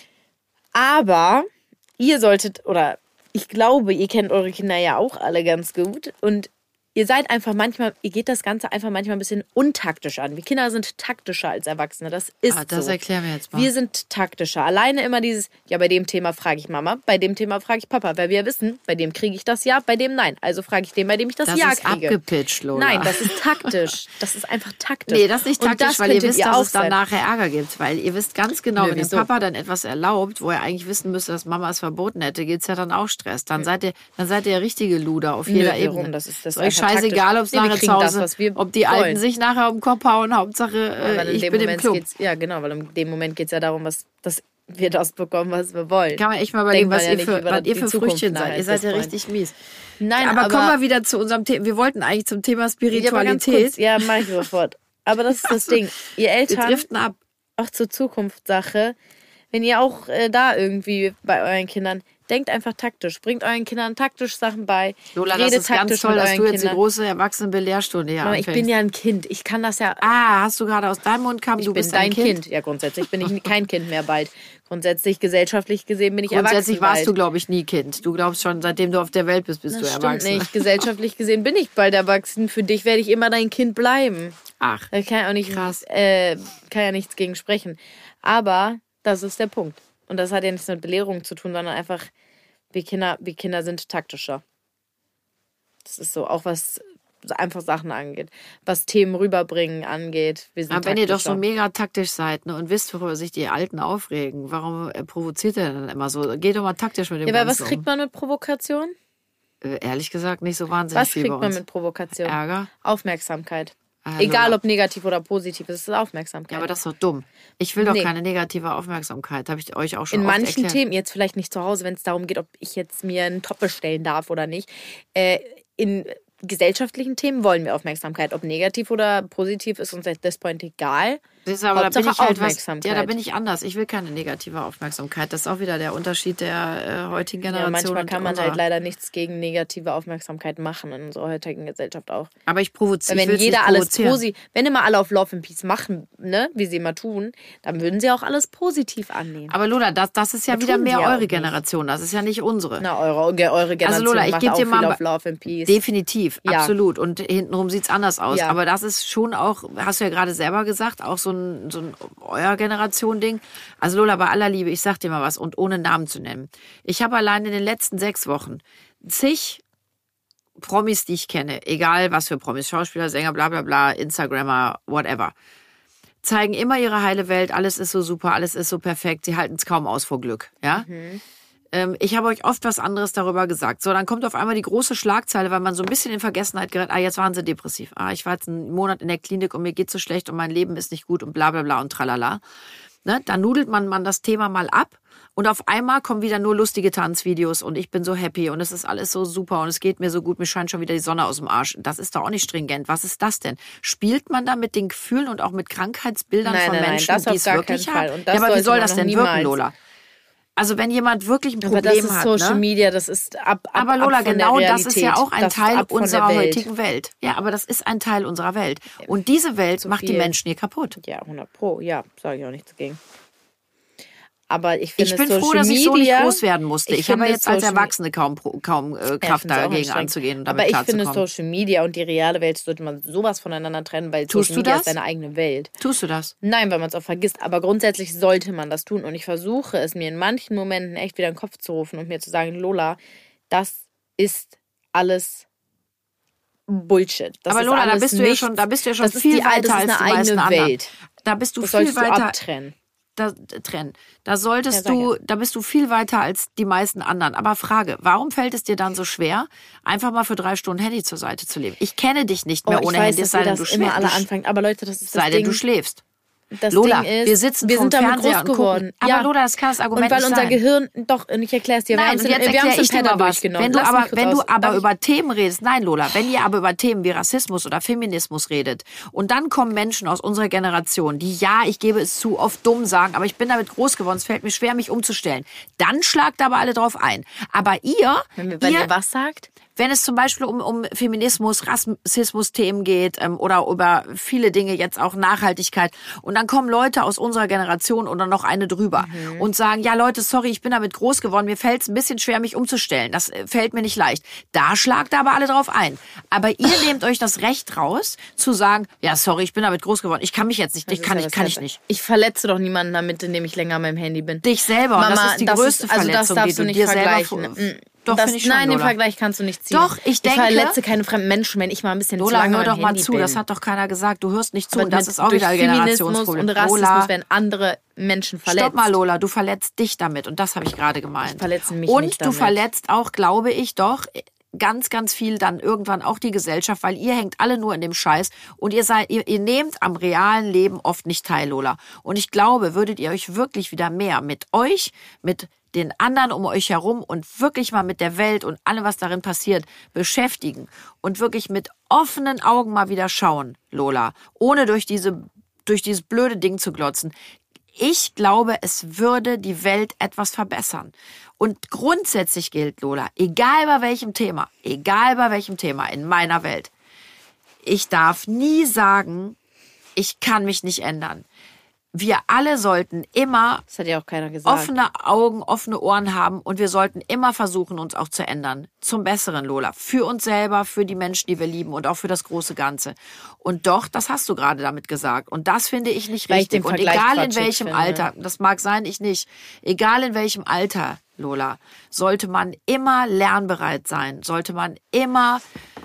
Speaker 1: Aber ihr solltet, oder ich glaube, ihr kennt eure Kinder ja auch alle ganz gut. Und ihr seid einfach manchmal, ihr geht das Ganze einfach manchmal ein bisschen untaktisch an. Wir Kinder sind taktischer als Erwachsene. Das ist
Speaker 3: ah, das
Speaker 1: so.
Speaker 3: erklär mir jetzt mal.
Speaker 1: Wir sind taktischer. Alleine immer dieses, ja, bei dem Thema frage ich Mama, bei dem Thema frage ich Papa. Weil wir ja wissen, bei dem kriege ich das Ja, bei dem Nein. Also frage ich den, bei dem ich das,
Speaker 3: das
Speaker 1: Ja
Speaker 3: ist
Speaker 1: kriege.
Speaker 3: abgepitcht, Lola.
Speaker 1: Nein, das ist taktisch. Das ist einfach taktisch.
Speaker 3: Nee, das ist nicht
Speaker 1: Und
Speaker 3: taktisch,
Speaker 1: das
Speaker 3: weil ihr
Speaker 1: könntet
Speaker 3: wisst, dass
Speaker 1: auch
Speaker 3: es dann
Speaker 1: sein.
Speaker 3: nachher Ärger gibt. Weil ihr wisst ganz genau,
Speaker 1: Nö,
Speaker 3: wenn der
Speaker 1: wieso?
Speaker 3: Papa dann etwas erlaubt, wo er eigentlich wissen müsste, dass Mama es verboten hätte, gibt's ja dann auch Stress. Dann seid ihr, dann seid ihr richtige Luder auf jeder
Speaker 1: Nö,
Speaker 3: Ebene.
Speaker 1: warum? Das ist- das ist
Speaker 3: euch
Speaker 1: einfach
Speaker 3: scheißegal, ob es
Speaker 1: Nee, wir
Speaker 3: nachher
Speaker 1: kriegen
Speaker 3: zu
Speaker 1: das,
Speaker 3: Hause,
Speaker 1: was wir
Speaker 3: ob die Alten
Speaker 1: wollen.
Speaker 3: sich nachher um den Kopf hauen, Hauptsache äh,
Speaker 1: Weil in
Speaker 3: ich
Speaker 1: dem
Speaker 3: bin im
Speaker 1: Moment
Speaker 3: Club.
Speaker 1: geht's, ja, genau, weil in dem Moment geht es ja darum, was, dass wir das bekommen, was wir wollen.
Speaker 3: Kann man echt mal überlegen,
Speaker 1: Denkt man
Speaker 3: was
Speaker 1: ja
Speaker 3: ihr
Speaker 1: nicht
Speaker 3: für,
Speaker 1: über
Speaker 3: was
Speaker 1: die
Speaker 3: ihr für
Speaker 1: Zukunft
Speaker 3: Früchtchen
Speaker 1: nachher
Speaker 3: seid. Ihr
Speaker 1: at
Speaker 3: seid
Speaker 1: this
Speaker 3: ja
Speaker 1: point.
Speaker 3: richtig mies.
Speaker 1: Nein,
Speaker 3: aber,
Speaker 1: aber
Speaker 3: kommen wir wieder zu unserem Thema. Wir wollten eigentlich zum Thema
Speaker 1: Ja, aber ganz
Speaker 3: Spiritualität.
Speaker 1: kurz, ja, mach ich sofort. Aber das ist das Ding. Ihr
Speaker 3: Wir
Speaker 1: Eltern,
Speaker 3: driften ab.
Speaker 1: auch zur Zukunftssache, wenn ihr auch äh, da irgendwie bei euren Kindern, denkt einfach taktisch. Bringt euren Kindern taktisch Sachen bei.
Speaker 3: Lola, das
Speaker 1: redet
Speaker 3: ist ganz
Speaker 1: taktisch
Speaker 3: toll,
Speaker 1: mit
Speaker 3: dass
Speaker 1: euren
Speaker 3: du jetzt
Speaker 1: Kindern.
Speaker 3: die große Erwachsenen-Belehrstunde hier
Speaker 1: Mama, ich
Speaker 3: anfängst.
Speaker 1: bin ja ein Kind. Ich kann das ja.
Speaker 3: Ah, hast du gerade aus deinem Mund kam,
Speaker 1: Ich
Speaker 3: du
Speaker 1: bin
Speaker 3: bist
Speaker 1: dein
Speaker 3: ein
Speaker 1: kind.
Speaker 3: Kind?
Speaker 1: Ja, grundsätzlich bin ich kein Kind mehr bald. Grundsätzlich, gesellschaftlich gesehen bin ich
Speaker 3: Grundsätzlich
Speaker 1: erwachsen
Speaker 3: warst
Speaker 1: bald.
Speaker 3: du, glaube ich, nie Kind. Du glaubst schon, seitdem du auf der Welt bist, bist
Speaker 1: Das
Speaker 3: du
Speaker 1: stimmt
Speaker 3: erwachsen.
Speaker 1: nicht. Gesellschaftlich gesehen bin ich bald erwachsen. Für dich werde ich immer dein Kind bleiben.
Speaker 3: Ach,
Speaker 1: Da kann ja auch nicht,
Speaker 3: Krass.
Speaker 1: äh, kann ja nichts gegen sprechen. Aber das ist der Punkt. Und das hat ja nichts mit Belehrung zu tun, sondern einfach, wir Kinder, wir Kinder sind taktischer. Das ist so, auch was einfach Sachen angeht. Was Themen rüberbringen angeht. Wir sind
Speaker 3: aber wenn ihr doch so
Speaker 1: taktischer.
Speaker 3: mega taktisch seid, ne, und wisst, worüber sich die Alten aufregen, warum äh, provoziert ihr dann immer so? Geht doch mal taktisch mit dem
Speaker 1: Ja, aber was
Speaker 3: Ganzen
Speaker 1: kriegt man mit Provokation?
Speaker 3: um. Äh, ehrlich gesagt, nicht so wahnsinnig
Speaker 1: Was
Speaker 3: viel
Speaker 1: kriegt
Speaker 3: bei
Speaker 1: man
Speaker 3: uns.
Speaker 1: mit Provokation?
Speaker 3: Ärger?
Speaker 1: Aufmerksamkeit.
Speaker 3: Ah,
Speaker 1: Egal
Speaker 3: Lola.
Speaker 1: ob negativ oder positiv, es ist Aufmerksamkeit.
Speaker 3: Ja, aber das ist doch dumm. Ich will doch
Speaker 1: Nee.
Speaker 3: keine negative Aufmerksamkeit. Habe ich euch auch schon
Speaker 1: In
Speaker 3: oft
Speaker 1: manchen
Speaker 3: erklärt.
Speaker 1: Themen, jetzt vielleicht nicht zu Hause, wenn es darum geht, ob ich jetzt mir einen Top bestellen darf oder nicht, äh, in gesellschaftlichen Themen wollen wir Aufmerksamkeit. Ob negativ oder positiv, ist uns at this point egal.
Speaker 3: Siehst du, aber da bin
Speaker 1: Hauptsache
Speaker 3: ich halt was,
Speaker 1: Aufmerksamkeit.
Speaker 3: ja, da bin ich anders. Ich will keine negative Aufmerksamkeit. Das ist auch wieder der Unterschied der äh, heutigen
Speaker 1: Ja,
Speaker 3: Generation.
Speaker 1: manchmal
Speaker 3: und
Speaker 1: kann man
Speaker 3: unserer.
Speaker 1: halt leider nichts gegen negative Aufmerksamkeit machen in unserer heutigen Gesellschaft auch.
Speaker 3: Aber ich provoziere.
Speaker 1: Weil
Speaker 3: Ich
Speaker 1: wenn
Speaker 3: will's
Speaker 1: jeder
Speaker 3: nicht
Speaker 1: alles
Speaker 3: provozieren.
Speaker 1: positiv, wenn immer alle auf Love and Peace machen, ne, wie sie immer tun, dann würden sie auch alles positiv annehmen.
Speaker 3: Aber Lola, das, das ist ja
Speaker 1: Aber
Speaker 3: wieder
Speaker 1: tun
Speaker 3: mehr
Speaker 1: sie ja auch
Speaker 3: eure
Speaker 1: nicht.
Speaker 3: Generation. Das ist ja nicht unsere.
Speaker 1: Na, eure, eure Generation
Speaker 3: Also Lola, ich
Speaker 1: macht
Speaker 3: geb
Speaker 1: auch
Speaker 3: dir mal
Speaker 1: viel
Speaker 3: be-
Speaker 1: auf Love and Peace.
Speaker 3: Definitiv,
Speaker 1: Ja.
Speaker 3: absolut. Und hintenrum sieht's anders aus.
Speaker 1: Ja.
Speaker 3: Aber das ist schon auch, hast du ja gerade selber gesagt, auch so ein, so ein euer Generation-Ding. Also Lola, bei aller Liebe, ich sag dir mal was und ohne Namen zu nennen. Ich habe allein in den letzten sechs Wochen zig Promis, die ich kenne, egal was für Promis, Schauspieler, Sänger, bla bla bla, Instagrammer, whatever, zeigen immer ihre heile Welt, alles ist so super, alles ist so perfekt, sie halten es kaum aus vor Glück, ja? Ähm, ich habe euch oft was anderes darüber gesagt. So, dann kommt auf einmal die große Schlagzeile, weil man so ein bisschen in Vergessenheit gerät, ah, jetzt waren sie depressiv, ah, ich war jetzt einen Monat in der Klinik und mir geht's so schlecht und mein Leben ist nicht gut und bla bla bla und tralala. Ne? Dann nudelt man, man das Thema mal ab und auf einmal kommen wieder nur lustige Tanzvideos und ich bin so happy und es ist alles so super und es geht mir so gut, mir scheint schon wieder die Sonne aus dem Arsch. Das ist doch auch nicht stringent. Was ist das denn? Spielt man da mit den Gefühlen und auch mit Krankheitsbildern
Speaker 1: Nein,
Speaker 3: von
Speaker 1: nein, nein,
Speaker 3: Menschen,
Speaker 1: das
Speaker 3: die
Speaker 1: auf
Speaker 3: es
Speaker 1: gar
Speaker 3: wirklich
Speaker 1: keinen
Speaker 3: haben?
Speaker 1: Fall. Und das
Speaker 3: Ja, aber wie
Speaker 1: sollte
Speaker 3: soll
Speaker 1: man
Speaker 3: das
Speaker 1: auch
Speaker 3: denn
Speaker 1: niemals.
Speaker 3: wirken, Lola? Also wenn jemand wirklich ein
Speaker 1: Aber
Speaker 3: Problem
Speaker 1: das ist
Speaker 3: hat,
Speaker 1: Social
Speaker 3: ne?
Speaker 1: Media, das ist ab, ab
Speaker 3: Aber Lola,
Speaker 1: ab von
Speaker 3: genau
Speaker 1: der
Speaker 3: das
Speaker 1: Realität.
Speaker 3: ist ja auch ein
Speaker 1: Das ist
Speaker 3: Teil
Speaker 1: ab von der
Speaker 3: unserer
Speaker 1: Welt.
Speaker 3: heutigen Welt. Ja, aber das ist ein Teil unserer Welt. Und diese Welt macht die
Speaker 1: viel.
Speaker 3: Menschen hier kaputt.
Speaker 1: Ja, hundert Pro, ja, sage ich auch nichts gegen. Aber ich finde
Speaker 3: Ich bin
Speaker 1: Social
Speaker 3: froh, dass ich
Speaker 1: Media,
Speaker 3: so nicht groß werden musste. Ich, habe
Speaker 1: finde
Speaker 3: jetzt als
Speaker 1: Social-
Speaker 3: Erwachsene kaum, pro- kaum äh,
Speaker 1: Ja,
Speaker 3: Kraft
Speaker 1: ich find's auch
Speaker 3: dagegen
Speaker 1: anstrengend.
Speaker 3: anzugehen und damit
Speaker 1: Aber ich finde
Speaker 3: klarzukommen.
Speaker 1: Social Media und die reale Welt sollte man sowas voneinander trennen, weil
Speaker 3: Tust
Speaker 1: Social
Speaker 3: du
Speaker 1: Media
Speaker 3: das?
Speaker 1: ist seine eigene Welt.
Speaker 3: Tust du das?
Speaker 1: Nein, weil man es auch vergisst. Aber grundsätzlich sollte man das tun. Und ich versuche es mir in manchen Momenten echt wieder in den Kopf zu rufen und mir zu sagen, Lola, das ist alles Bullshit. Das
Speaker 3: aber
Speaker 1: ist
Speaker 3: Lola, da
Speaker 1: alles
Speaker 3: bist du ja
Speaker 1: nichts.
Speaker 3: schon, da bist du ja schon
Speaker 1: Das ist
Speaker 3: viel
Speaker 1: die-
Speaker 3: weiter
Speaker 1: das ist
Speaker 3: als
Speaker 1: eine
Speaker 3: die
Speaker 1: eigene
Speaker 3: meisten anderen.
Speaker 1: Welt.
Speaker 3: Da bist du
Speaker 1: Das
Speaker 3: viel
Speaker 1: solltest du
Speaker 3: weiter.
Speaker 1: abtrennen.
Speaker 3: Da, trennen. Da solltest
Speaker 1: Ja, sag
Speaker 3: du,
Speaker 1: ja.
Speaker 3: da bist du viel weiter als die meisten anderen. Aber Frage, warum fällt es dir dann so schwer, einfach mal für drei Stunden Handy zur Seite zu legen? Ich kenne dich nicht mehr
Speaker 1: Oh, ich
Speaker 3: ohne
Speaker 1: weiß,
Speaker 3: Handy,
Speaker 1: dass
Speaker 3: es sei
Speaker 1: ihr
Speaker 3: denn,
Speaker 1: das
Speaker 3: du
Speaker 1: immer
Speaker 3: schläfst.
Speaker 1: alle
Speaker 3: Du sch-
Speaker 1: anfangen. Aber Leute, das ist das
Speaker 3: sei denn,
Speaker 1: Ding.
Speaker 3: du schläfst.
Speaker 1: Das
Speaker 3: Lola,
Speaker 1: Ding ist,
Speaker 3: wir sitzen
Speaker 1: wir
Speaker 3: vorm
Speaker 1: sind damit
Speaker 3: Fernseher
Speaker 1: groß
Speaker 3: und gucken.
Speaker 1: geworden.
Speaker 3: Aber
Speaker 1: ja.
Speaker 3: Lola, das kann das Argument
Speaker 1: Und weil
Speaker 3: nicht
Speaker 1: unser
Speaker 3: sein.
Speaker 1: Gehirn, doch, und ich erkläre es dir, wir
Speaker 3: Nein,
Speaker 1: haben
Speaker 3: und
Speaker 1: es
Speaker 3: jetzt
Speaker 1: in- wir
Speaker 3: erkläre
Speaker 1: haben es
Speaker 3: ich
Speaker 1: im
Speaker 3: dir mal
Speaker 1: Pedal
Speaker 3: was.
Speaker 1: durchgenommen.
Speaker 3: Wenn du
Speaker 1: Lass mich
Speaker 3: aber,
Speaker 1: kurz
Speaker 3: wenn
Speaker 1: aus.
Speaker 3: du aber
Speaker 1: Darf ich-
Speaker 3: über Themen redest, nein, Lola, wenn ihr aber über Themen wie Rassismus oder Feminismus redet und dann kommen Menschen aus unserer Generation, die, ja, ich gebe es zu, oft dumm sagen, aber ich bin damit groß geworden, es fällt mir schwer, mich umzustellen. Dann schlagt aber alle drauf ein. Aber ihr,
Speaker 1: Wenn, wir- wenn
Speaker 3: ihr
Speaker 1: ihr was sagt,
Speaker 3: wenn es zum Beispiel um, um Feminismus, Rassismus-Themen geht ähm, oder über viele Dinge, jetzt auch Nachhaltigkeit. Und dann kommen Leute aus unserer Generation oder noch eine drüber
Speaker 1: Mhm.
Speaker 3: und sagen, ja Leute, sorry, ich bin damit groß geworden, mir fällt es ein bisschen schwer, mich umzustellen. Das äh, fällt mir nicht leicht. Da schlagt aber alle drauf ein. Aber ihr nehmt euch das Recht raus, zu sagen, ja sorry, ich bin damit groß geworden, ich kann mich jetzt nicht, ich
Speaker 1: das
Speaker 3: kann,
Speaker 1: ist ja
Speaker 3: ich
Speaker 1: das
Speaker 3: kann ich
Speaker 1: Letzte.
Speaker 3: nicht.
Speaker 1: Ich verletze doch niemanden damit, indem ich länger an meinem Handy bin.
Speaker 3: Dich selber, und
Speaker 1: Mama,
Speaker 3: das ist die
Speaker 1: das
Speaker 3: größte
Speaker 1: ist, also das
Speaker 3: Verletzung, die
Speaker 1: darfst
Speaker 3: du
Speaker 1: du nicht
Speaker 3: dir selber...
Speaker 1: vergleichen.
Speaker 3: fu-
Speaker 1: Mm.
Speaker 3: Doch,
Speaker 1: das,
Speaker 3: finde ich schon,
Speaker 1: Nein, den
Speaker 3: Lola.
Speaker 1: Vergleich kannst du nicht ziehen.
Speaker 3: Doch, ich denke-
Speaker 1: Ich verletze keine fremden Menschen, wenn ich mal ein bisschen zu
Speaker 3: Lola,
Speaker 1: lange
Speaker 3: hör
Speaker 1: an
Speaker 3: doch
Speaker 1: meinem
Speaker 3: mal
Speaker 1: Handy
Speaker 3: zu,
Speaker 1: bin.
Speaker 3: das hat doch keiner gesagt. Du hörst nicht zu
Speaker 1: Aber
Speaker 3: und das
Speaker 1: mit-
Speaker 3: ist auch
Speaker 1: durch
Speaker 3: wieder ein
Speaker 1: Feminismus
Speaker 3: Generationsproblem.
Speaker 1: und Rassismus
Speaker 3: Lola,
Speaker 1: werden andere Menschen verletzt.
Speaker 3: stopp mal, Lola, du verletzt dich damit und das habe ich gerade gemeint.
Speaker 1: Ich verletze mich
Speaker 3: und
Speaker 1: nicht
Speaker 3: du
Speaker 1: damit.
Speaker 3: verletzt auch, glaube ich, doch ganz, ganz viel dann irgendwann auch die Gesellschaft, weil ihr hängt alle nur in dem Scheiß und ihr seid, ihr, ihr nehmt am realen Leben oft nicht teil, Lola. Und ich glaube, würdet ihr euch wirklich wieder mehr mit euch, mit den anderen um euch herum und wirklich mal mit der Welt und allem, was darin passiert, beschäftigen und wirklich mit offenen Augen mal wieder schauen, Lola, ohne durch diese, durch dieses blöde Ding zu glotzen. Ich glaube, es würde die Welt etwas verbessern. Und grundsätzlich gilt, Lola, egal bei welchem Thema, egal bei welchem Thema in meiner Welt, ich darf nie sagen, ich kann mich nicht ändern. Wir alle sollten immer
Speaker 1: Das hat ja auch keiner gesagt.
Speaker 3: offene Augen, offene Ohren haben und wir sollten immer versuchen, uns auch zu ändern. Zum Besseren, Lola. Für uns selber, für die Menschen, die wir lieben und auch für das große Ganze. Und doch, das hast du gerade damit gesagt. Und das finde ich nicht
Speaker 1: Weil ich den
Speaker 3: richtig. Und
Speaker 1: Vergleich
Speaker 3: egal in
Speaker 1: quatschig
Speaker 3: welchem
Speaker 1: finde.
Speaker 3: Alter, das mag sein, ich nicht, egal in welchem Alter, Lola, sollte man immer lernbereit sein. Sollte man immer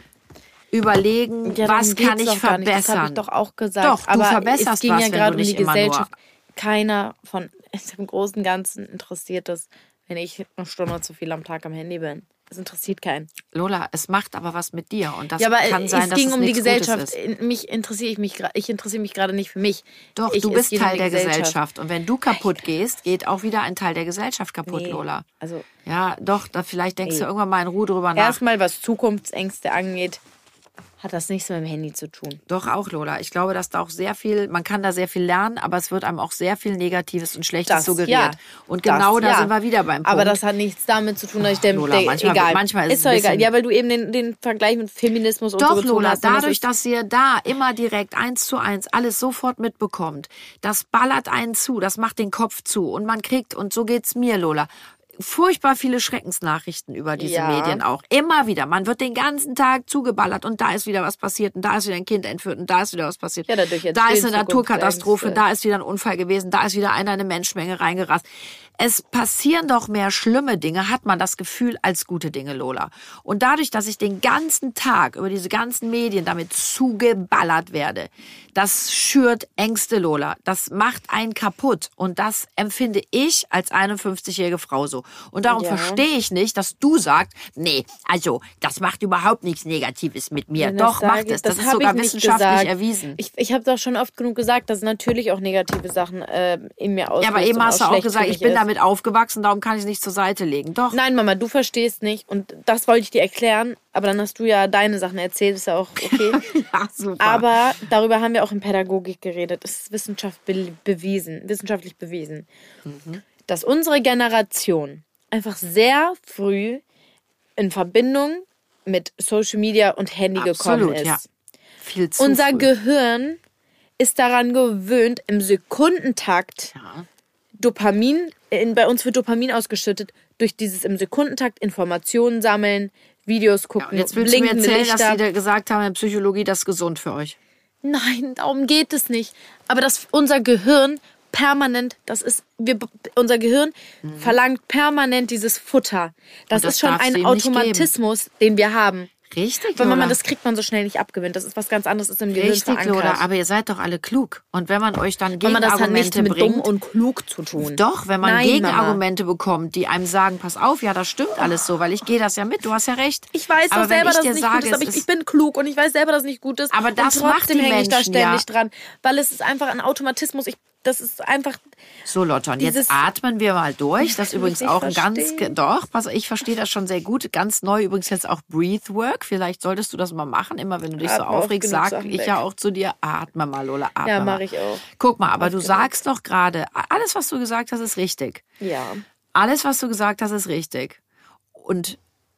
Speaker 3: überlegen,
Speaker 1: Ja, darum
Speaker 3: was kann
Speaker 1: geht's
Speaker 3: ich
Speaker 1: doch gar nicht. Das habe
Speaker 3: verbessern.
Speaker 1: ich doch auch gesagt.
Speaker 3: Doch, du
Speaker 1: aber
Speaker 3: verbesserst
Speaker 1: es ging
Speaker 3: was,
Speaker 1: ja
Speaker 3: wenn du
Speaker 1: gerade um die
Speaker 3: nicht immer nur-
Speaker 1: Gesellschaft. Keiner von im Großen und Ganzen interessiert es, wenn ich eine Stunde zu viel am Tag am Handy bin. Es interessiert keinen.
Speaker 3: Lola, es macht aber was mit dir und das
Speaker 1: Ja, aber
Speaker 3: kann sein,
Speaker 1: es
Speaker 3: dass
Speaker 1: ging
Speaker 3: es
Speaker 1: um die
Speaker 3: nichts Gutes
Speaker 1: Gesellschaft.
Speaker 3: ist.
Speaker 1: In- Mich interessiere ich mich gerade. Ich interessiere mich gerade nicht für mich.
Speaker 3: Doch,
Speaker 1: ich,
Speaker 3: du
Speaker 1: es
Speaker 3: bist
Speaker 1: geht um
Speaker 3: Teil
Speaker 1: die
Speaker 3: der Gesellschaft. Und wenn du kaputt gehst, geht auch wieder ein Teil der Gesellschaft kaputt,
Speaker 1: Nee,
Speaker 3: Lola.
Speaker 1: also
Speaker 3: Ja, doch, da vielleicht denkst
Speaker 1: Nee.
Speaker 3: du irgendwann mal in Ruhe drüber nach.
Speaker 1: erstmal, was Zukunftsängste angeht, hat das nichts mit dem Handy zu tun.
Speaker 3: Doch auch, Lola. Ich glaube, dass da auch sehr viel, man kann da sehr viel lernen, aber es wird einem auch sehr viel Negatives und Schlechtes
Speaker 1: Das,
Speaker 3: suggeriert.
Speaker 1: ja.
Speaker 3: Und genau
Speaker 1: Das,
Speaker 3: da
Speaker 1: ja.
Speaker 3: sind wir wieder beim Punkt.
Speaker 1: Aber das hat nichts damit zu tun, dass ich der,
Speaker 3: Lola,
Speaker 1: der
Speaker 3: manchmal-
Speaker 1: egal.
Speaker 3: manchmal ist
Speaker 1: ist
Speaker 3: es
Speaker 1: doch
Speaker 3: ein
Speaker 1: egal.
Speaker 3: bisschen-
Speaker 1: Ja, weil du eben den, den Vergleich mit Feminismus und so
Speaker 3: Doch,
Speaker 1: gezogen
Speaker 3: Lola,
Speaker 1: hast. und das
Speaker 3: dadurch,
Speaker 1: ist-
Speaker 3: dass ihr da immer direkt eins zu eins alles sofort mitbekommt, das ballert einen zu, das macht den Kopf zu und man kriegt, und so geht's mir, Lola, furchtbar viele Schreckensnachrichten über diese
Speaker 1: Ja.
Speaker 3: Medien auch. Immer wieder. Man wird den ganzen Tag zugeballert und da ist wieder was passiert und da ist wieder ein Kind entführt und da ist wieder was passiert.
Speaker 1: Ja, dadurch
Speaker 3: da
Speaker 1: entstehen
Speaker 3: ist eine Naturkatastrophe,
Speaker 1: Zukunftsängste.
Speaker 3: da ist wieder ein Unfall gewesen, da ist wieder einer in eine Menschenmenge reingerast. Es passieren doch mehr schlimme Dinge, hat man das Gefühl, als gute Dinge, Lola. Und dadurch, dass ich den ganzen Tag über diese ganzen Medien damit zugeballert werde, das schürt Ängste, Lola. Das macht einen kaputt. Und das empfinde ich als einundfünfzigjährige Frau so. Und darum
Speaker 1: Ja.
Speaker 3: verstehe ich nicht, dass du sagst, nee, also, das macht überhaupt nichts Negatives mit mir.
Speaker 1: Wenn das
Speaker 3: Doch, macht
Speaker 1: sage,
Speaker 3: es. Das, ist
Speaker 1: hab
Speaker 3: sogar
Speaker 1: ich nicht
Speaker 3: wissenschaftlich
Speaker 1: gesagt.
Speaker 3: erwiesen.
Speaker 1: Ich, ich habe doch schon oft genug gesagt, dass natürlich auch negative Sachen äh, in mir auslöst.
Speaker 3: Ja, aber eben
Speaker 1: und
Speaker 3: hast du auch
Speaker 1: schlecht
Speaker 3: gesagt,
Speaker 1: für
Speaker 3: ich
Speaker 1: mich
Speaker 3: bin
Speaker 1: ist.
Speaker 3: damit aufgewachsen, darum kann ich es nicht zur Seite legen. Doch.
Speaker 1: Nein, Mama, du verstehst nicht. Und das wollte ich dir erklären. Aber dann hast du ja deine Sachen erzählt. Ist ja auch okay.
Speaker 3: Ja, super.
Speaker 1: Aber darüber haben wir auch in Pädagogik geredet. Es ist Wissenschaft be bewiesen, wissenschaftlich bewiesen,
Speaker 3: Mhm.
Speaker 1: dass unsere Generation einfach sehr früh in Verbindung mit Social Media und Handy gekommen
Speaker 3: Absolut,
Speaker 1: ist.
Speaker 3: ja. Viel zu
Speaker 1: Unser
Speaker 3: früh.
Speaker 1: Gehirn ist daran gewöhnt, im Sekundentakt
Speaker 3: Ja.
Speaker 1: Dopamin, in, bei uns wird Dopamin ausgeschüttet durch dieses im Sekundentakt Informationen sammeln, Videos
Speaker 3: Ja,
Speaker 1: gucken,
Speaker 3: und jetzt willst du mir
Speaker 1: blinkende
Speaker 3: erzählen, dass
Speaker 1: Lichter.
Speaker 3: die da gesagt haben in Psychologie, das ist gesund für euch.
Speaker 1: Nein, darum geht es nicht. Aber dass unser Gehirn permanent, das ist, wir, unser Gehirn verlangt permanent dieses Futter. Das,
Speaker 3: Und das
Speaker 1: ist schon
Speaker 3: darfst du
Speaker 1: ein
Speaker 3: ihm nicht
Speaker 1: Automatismus, den wir haben.
Speaker 3: Richtig,
Speaker 1: Weil
Speaker 3: Lola.
Speaker 1: man, das kriegt man so schnell nicht abgewöhnt. Das ist was ganz anderes, ist im Gehirn
Speaker 3: Richtig,
Speaker 1: verankert.
Speaker 3: Lola, aber ihr seid doch alle klug. Und wenn man euch dann
Speaker 1: Mama, das hat nichts
Speaker 3: Gegenargumente
Speaker 1: mit dumm
Speaker 3: bringt,
Speaker 1: und klug zu tun.
Speaker 3: doch, wenn man
Speaker 1: Nein,
Speaker 3: Gegenargumente bekommt, die einem sagen, pass auf, ja, das stimmt alles so, weil ich gehe das ja mit, du hast ja recht.
Speaker 1: Ich weiß
Speaker 3: aber
Speaker 1: doch
Speaker 3: wenn
Speaker 1: selber,
Speaker 3: ich
Speaker 1: dass
Speaker 3: dir
Speaker 1: es nicht
Speaker 3: sage,
Speaker 1: gut ist, aber
Speaker 3: es
Speaker 1: ich, ich bin klug und ich weiß selber, dass es nicht gut ist.
Speaker 3: Aber das
Speaker 1: und
Speaker 3: macht
Speaker 1: trotzdem
Speaker 3: die
Speaker 1: hänge ich da
Speaker 3: Menschen,
Speaker 1: ständig
Speaker 3: ja.
Speaker 1: dran. Weil es ist einfach ein Automatismus. Ich, das ist einfach...
Speaker 3: So, Lotta, und jetzt
Speaker 1: Dieses-
Speaker 3: atmen wir mal durch. Das ist
Speaker 1: kann
Speaker 3: übrigens
Speaker 1: ich
Speaker 3: auch ein
Speaker 1: nicht
Speaker 3: ganz,
Speaker 1: verstehen.
Speaker 3: ge- doch, pass, ich verstehe das schon sehr gut. Ganz neu übrigens jetzt auch Breathwork. Vielleicht solltest du das mal machen. Immer wenn du dich so
Speaker 1: Atme auf
Speaker 3: aufregst,
Speaker 1: genug
Speaker 3: sag
Speaker 1: Sachen
Speaker 3: ich
Speaker 1: weg.
Speaker 3: ja auch zu dir, atme mal, Lola, atme
Speaker 1: Ja,
Speaker 3: mal.
Speaker 1: mache ich auch.
Speaker 3: Guck mal, aber du
Speaker 1: genug.
Speaker 3: sagst doch gerade, alles, was du gesagt hast, ist richtig.
Speaker 1: Ja.
Speaker 3: Alles, was du gesagt hast, ist richtig. Und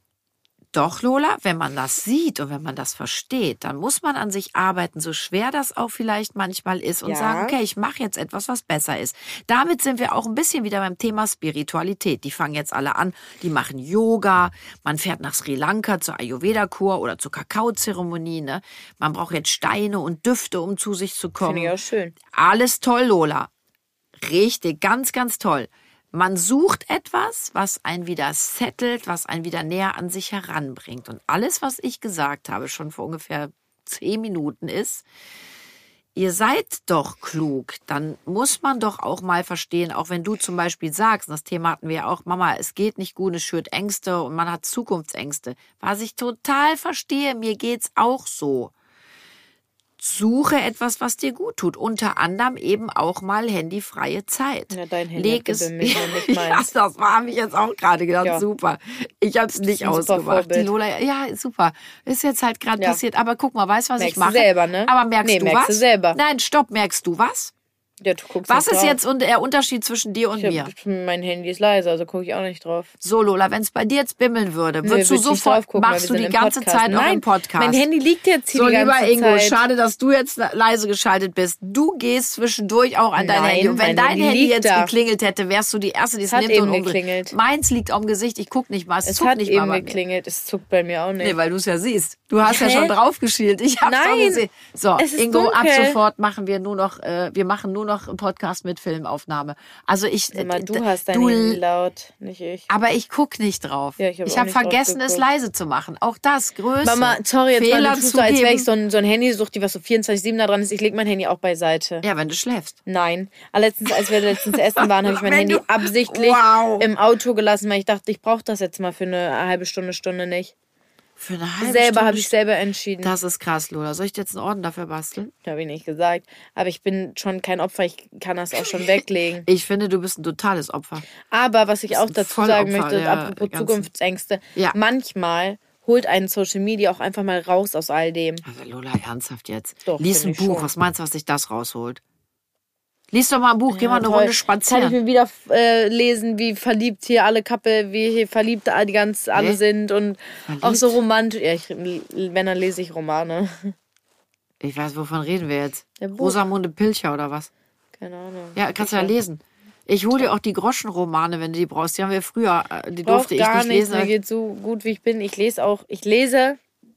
Speaker 3: doch, Lola, wenn man das sieht und wenn man das versteht, dann muss man an sich arbeiten, so schwer das auch vielleicht manchmal ist, und
Speaker 1: Ja.
Speaker 3: sagen, okay, ich mache jetzt etwas, was besser ist. Damit sind wir auch ein bisschen wieder beim Thema Spiritualität. Die fangen jetzt alle an, die machen Yoga, man fährt nach Sri Lanka zur Ayurveda-Kur oder zur Kakaozeremonie. Ne? Man braucht jetzt Steine und Düfte, um zu sich zu kommen.
Speaker 1: Finde ich auch schön.
Speaker 3: Alles toll, Lola. Richtig, ganz, ganz toll. Man sucht etwas, was einen wieder settelt, was einen wieder näher an sich heranbringt. Und alles, was ich gesagt habe, schon vor ungefähr zehn Minuten ist, ihr seid doch klug, dann muss man doch auch mal verstehen, auch wenn du zum Beispiel sagst, das Thema hatten wir ja auch, Mama, es geht nicht gut, es schürt Ängste und man hat Zukunftsängste. Was ich total verstehe, mir geht's auch so. Suche etwas, was dir gut tut. Unter anderem eben auch mal handyfreie Zeit.
Speaker 1: Ja, dein Handy
Speaker 3: Leg
Speaker 1: hat
Speaker 3: es.
Speaker 1: gebimmelt, ja, nicht
Speaker 3: Ja,
Speaker 1: meins.
Speaker 3: das habe ich jetzt auch gerade gedacht.
Speaker 1: Ja.
Speaker 3: Super. Ich habe es nicht
Speaker 1: ein super
Speaker 3: ausgemacht. Die
Speaker 1: Vorbild.
Speaker 3: Lola, ja, super. Ist jetzt halt gerade
Speaker 1: Ja.
Speaker 3: passiert. Aber guck mal, weißt du, was
Speaker 1: Merkst
Speaker 3: ich
Speaker 1: du
Speaker 3: mache?
Speaker 1: selber, ne?
Speaker 3: Aber merkst
Speaker 1: Nee,
Speaker 3: du
Speaker 1: merkst
Speaker 3: was?
Speaker 1: du selber.
Speaker 3: Nein, stopp. Merkst du was?
Speaker 1: Ja, du guckst
Speaker 3: Was
Speaker 1: nicht
Speaker 3: ist
Speaker 1: drauf.
Speaker 3: jetzt und der Unterschied zwischen dir und
Speaker 1: Ich
Speaker 3: mir?
Speaker 1: hab, mein Handy ist leise, also gucke ich auch nicht drauf.
Speaker 3: So, Lola, wenn es bei dir jetzt bimmeln würde,
Speaker 1: Nö,
Speaker 3: würdest du
Speaker 1: würd ich nicht
Speaker 3: sofort,
Speaker 1: drauf gucken, weil
Speaker 3: machst
Speaker 1: wir
Speaker 3: du
Speaker 1: sind
Speaker 3: die
Speaker 1: im
Speaker 3: ganze
Speaker 1: Podcast.
Speaker 3: Zeit auch
Speaker 1: Nein,
Speaker 3: im Podcast.
Speaker 1: mein Handy liegt jetzt hier
Speaker 3: So,
Speaker 1: die ganze
Speaker 3: lieber Ingo,
Speaker 1: Zeit.
Speaker 3: schade, dass du jetzt leise geschaltet bist. Du gehst zwischendurch auch an dein
Speaker 1: Nein,
Speaker 3: Handy. Und wenn
Speaker 1: mein
Speaker 3: dein
Speaker 1: Handy
Speaker 3: Handy
Speaker 1: liegt
Speaker 3: jetzt
Speaker 1: da.
Speaker 3: geklingelt hätte, wärst du die Erste, die es
Speaker 1: hat
Speaker 3: nimmt
Speaker 1: eben
Speaker 3: und umdreht.
Speaker 1: geklingelt.
Speaker 3: Meins liegt am Gesicht, ich guck nicht mal, es,
Speaker 1: Es
Speaker 3: zuckt
Speaker 1: hat
Speaker 3: nicht
Speaker 1: eben
Speaker 3: mal bei mir.
Speaker 1: geklingelt, es zuckt bei mir auch nicht.
Speaker 3: Nee, weil du es ja siehst. Du hast ja
Speaker 1: Hä?
Speaker 3: schon drauf geschielt. Ich hab's doch
Speaker 1: Nein,
Speaker 3: gesehen. So,
Speaker 1: es ist
Speaker 3: Ingo, ab
Speaker 1: dunkel.
Speaker 3: sofort machen wir nur noch, äh, wir machen nur noch einen Podcast mit Filmaufnahme. Also ich,
Speaker 1: Sag mal, du
Speaker 3: d-
Speaker 1: hast dein
Speaker 3: du
Speaker 1: Handy laut, nicht ich.
Speaker 3: aber ich guck nicht drauf.
Speaker 1: Ja, ich hab auch
Speaker 3: hab
Speaker 1: nicht drauf
Speaker 3: vergessen, es
Speaker 1: geguckt.
Speaker 3: leise zu machen. Auch das, Größe.
Speaker 1: Mama, sorry, jetzt
Speaker 3: Fehler
Speaker 1: mal, du tust so, als wäre
Speaker 3: zugeben.
Speaker 1: ich so ein, so ein Handysucht, die was so vierundzwanzig sieben da dran ist. Ich lege mein Handy auch beiseite.
Speaker 3: Ja, wenn du schläfst.
Speaker 1: Nein. Aber letztens, als wir letztens essen waren, habe ich mein
Speaker 3: Wenn
Speaker 1: Handy
Speaker 3: du-
Speaker 1: absichtlich
Speaker 3: Wow.
Speaker 1: im Auto gelassen, weil ich dachte, ich brauche das jetzt mal für eine halbe Stunde, Stunde nicht.
Speaker 3: Für eine halbe
Speaker 1: Selber
Speaker 3: Stunde.
Speaker 1: habe ich selber entschieden.
Speaker 3: Das ist krass, Lola. Soll ich dir jetzt einen Orden dafür basteln?
Speaker 1: Habe ich nicht gesagt. Aber ich bin schon kein Opfer, ich kann das auch schon weglegen.
Speaker 3: Ich finde, du bist ein totales Opfer.
Speaker 1: Aber was ich auch
Speaker 3: ein
Speaker 1: dazu sagen
Speaker 3: Vollopfer
Speaker 1: möchte,
Speaker 3: der
Speaker 1: apropos
Speaker 3: ganzen-
Speaker 1: Zukunftsängste,
Speaker 3: Ja.
Speaker 1: manchmal holt einen Social Media auch einfach mal raus aus all dem.
Speaker 3: Also Lola, ernsthaft jetzt.
Speaker 1: Doch,
Speaker 3: Lies ein
Speaker 1: find ich
Speaker 3: Buch.
Speaker 1: schon.
Speaker 3: Was meinst du, was dich das rausholt? Lies doch mal ein Buch. Geh mal eine
Speaker 1: toll.
Speaker 3: Runde
Speaker 1: Kann ich
Speaker 3: spazieren.
Speaker 1: mir wieder äh, lesen, wie verliebt hier alle Kappe, wie hier verliebt die ganz alle
Speaker 3: Nee.
Speaker 1: sind und
Speaker 3: Verliebt?
Speaker 1: auch so romantisch. Ja, ich, wenn, dann lese ich Romane.
Speaker 3: Ich weiß, wovon reden wir jetzt?
Speaker 1: Ja, Buch.
Speaker 3: Rosamunde Pilcher oder was?
Speaker 1: Keine Ahnung.
Speaker 3: Ja, kannst du ja lesen. Ich hole dir auch die Groschenromane, wenn du die brauchst. Die haben wir früher, äh, die
Speaker 1: Braucht
Speaker 3: durfte ich
Speaker 1: gar
Speaker 3: nicht
Speaker 1: nichts,
Speaker 3: lesen.
Speaker 1: mir geht so gut, wie ich bin. Ich lese auch, ich lese,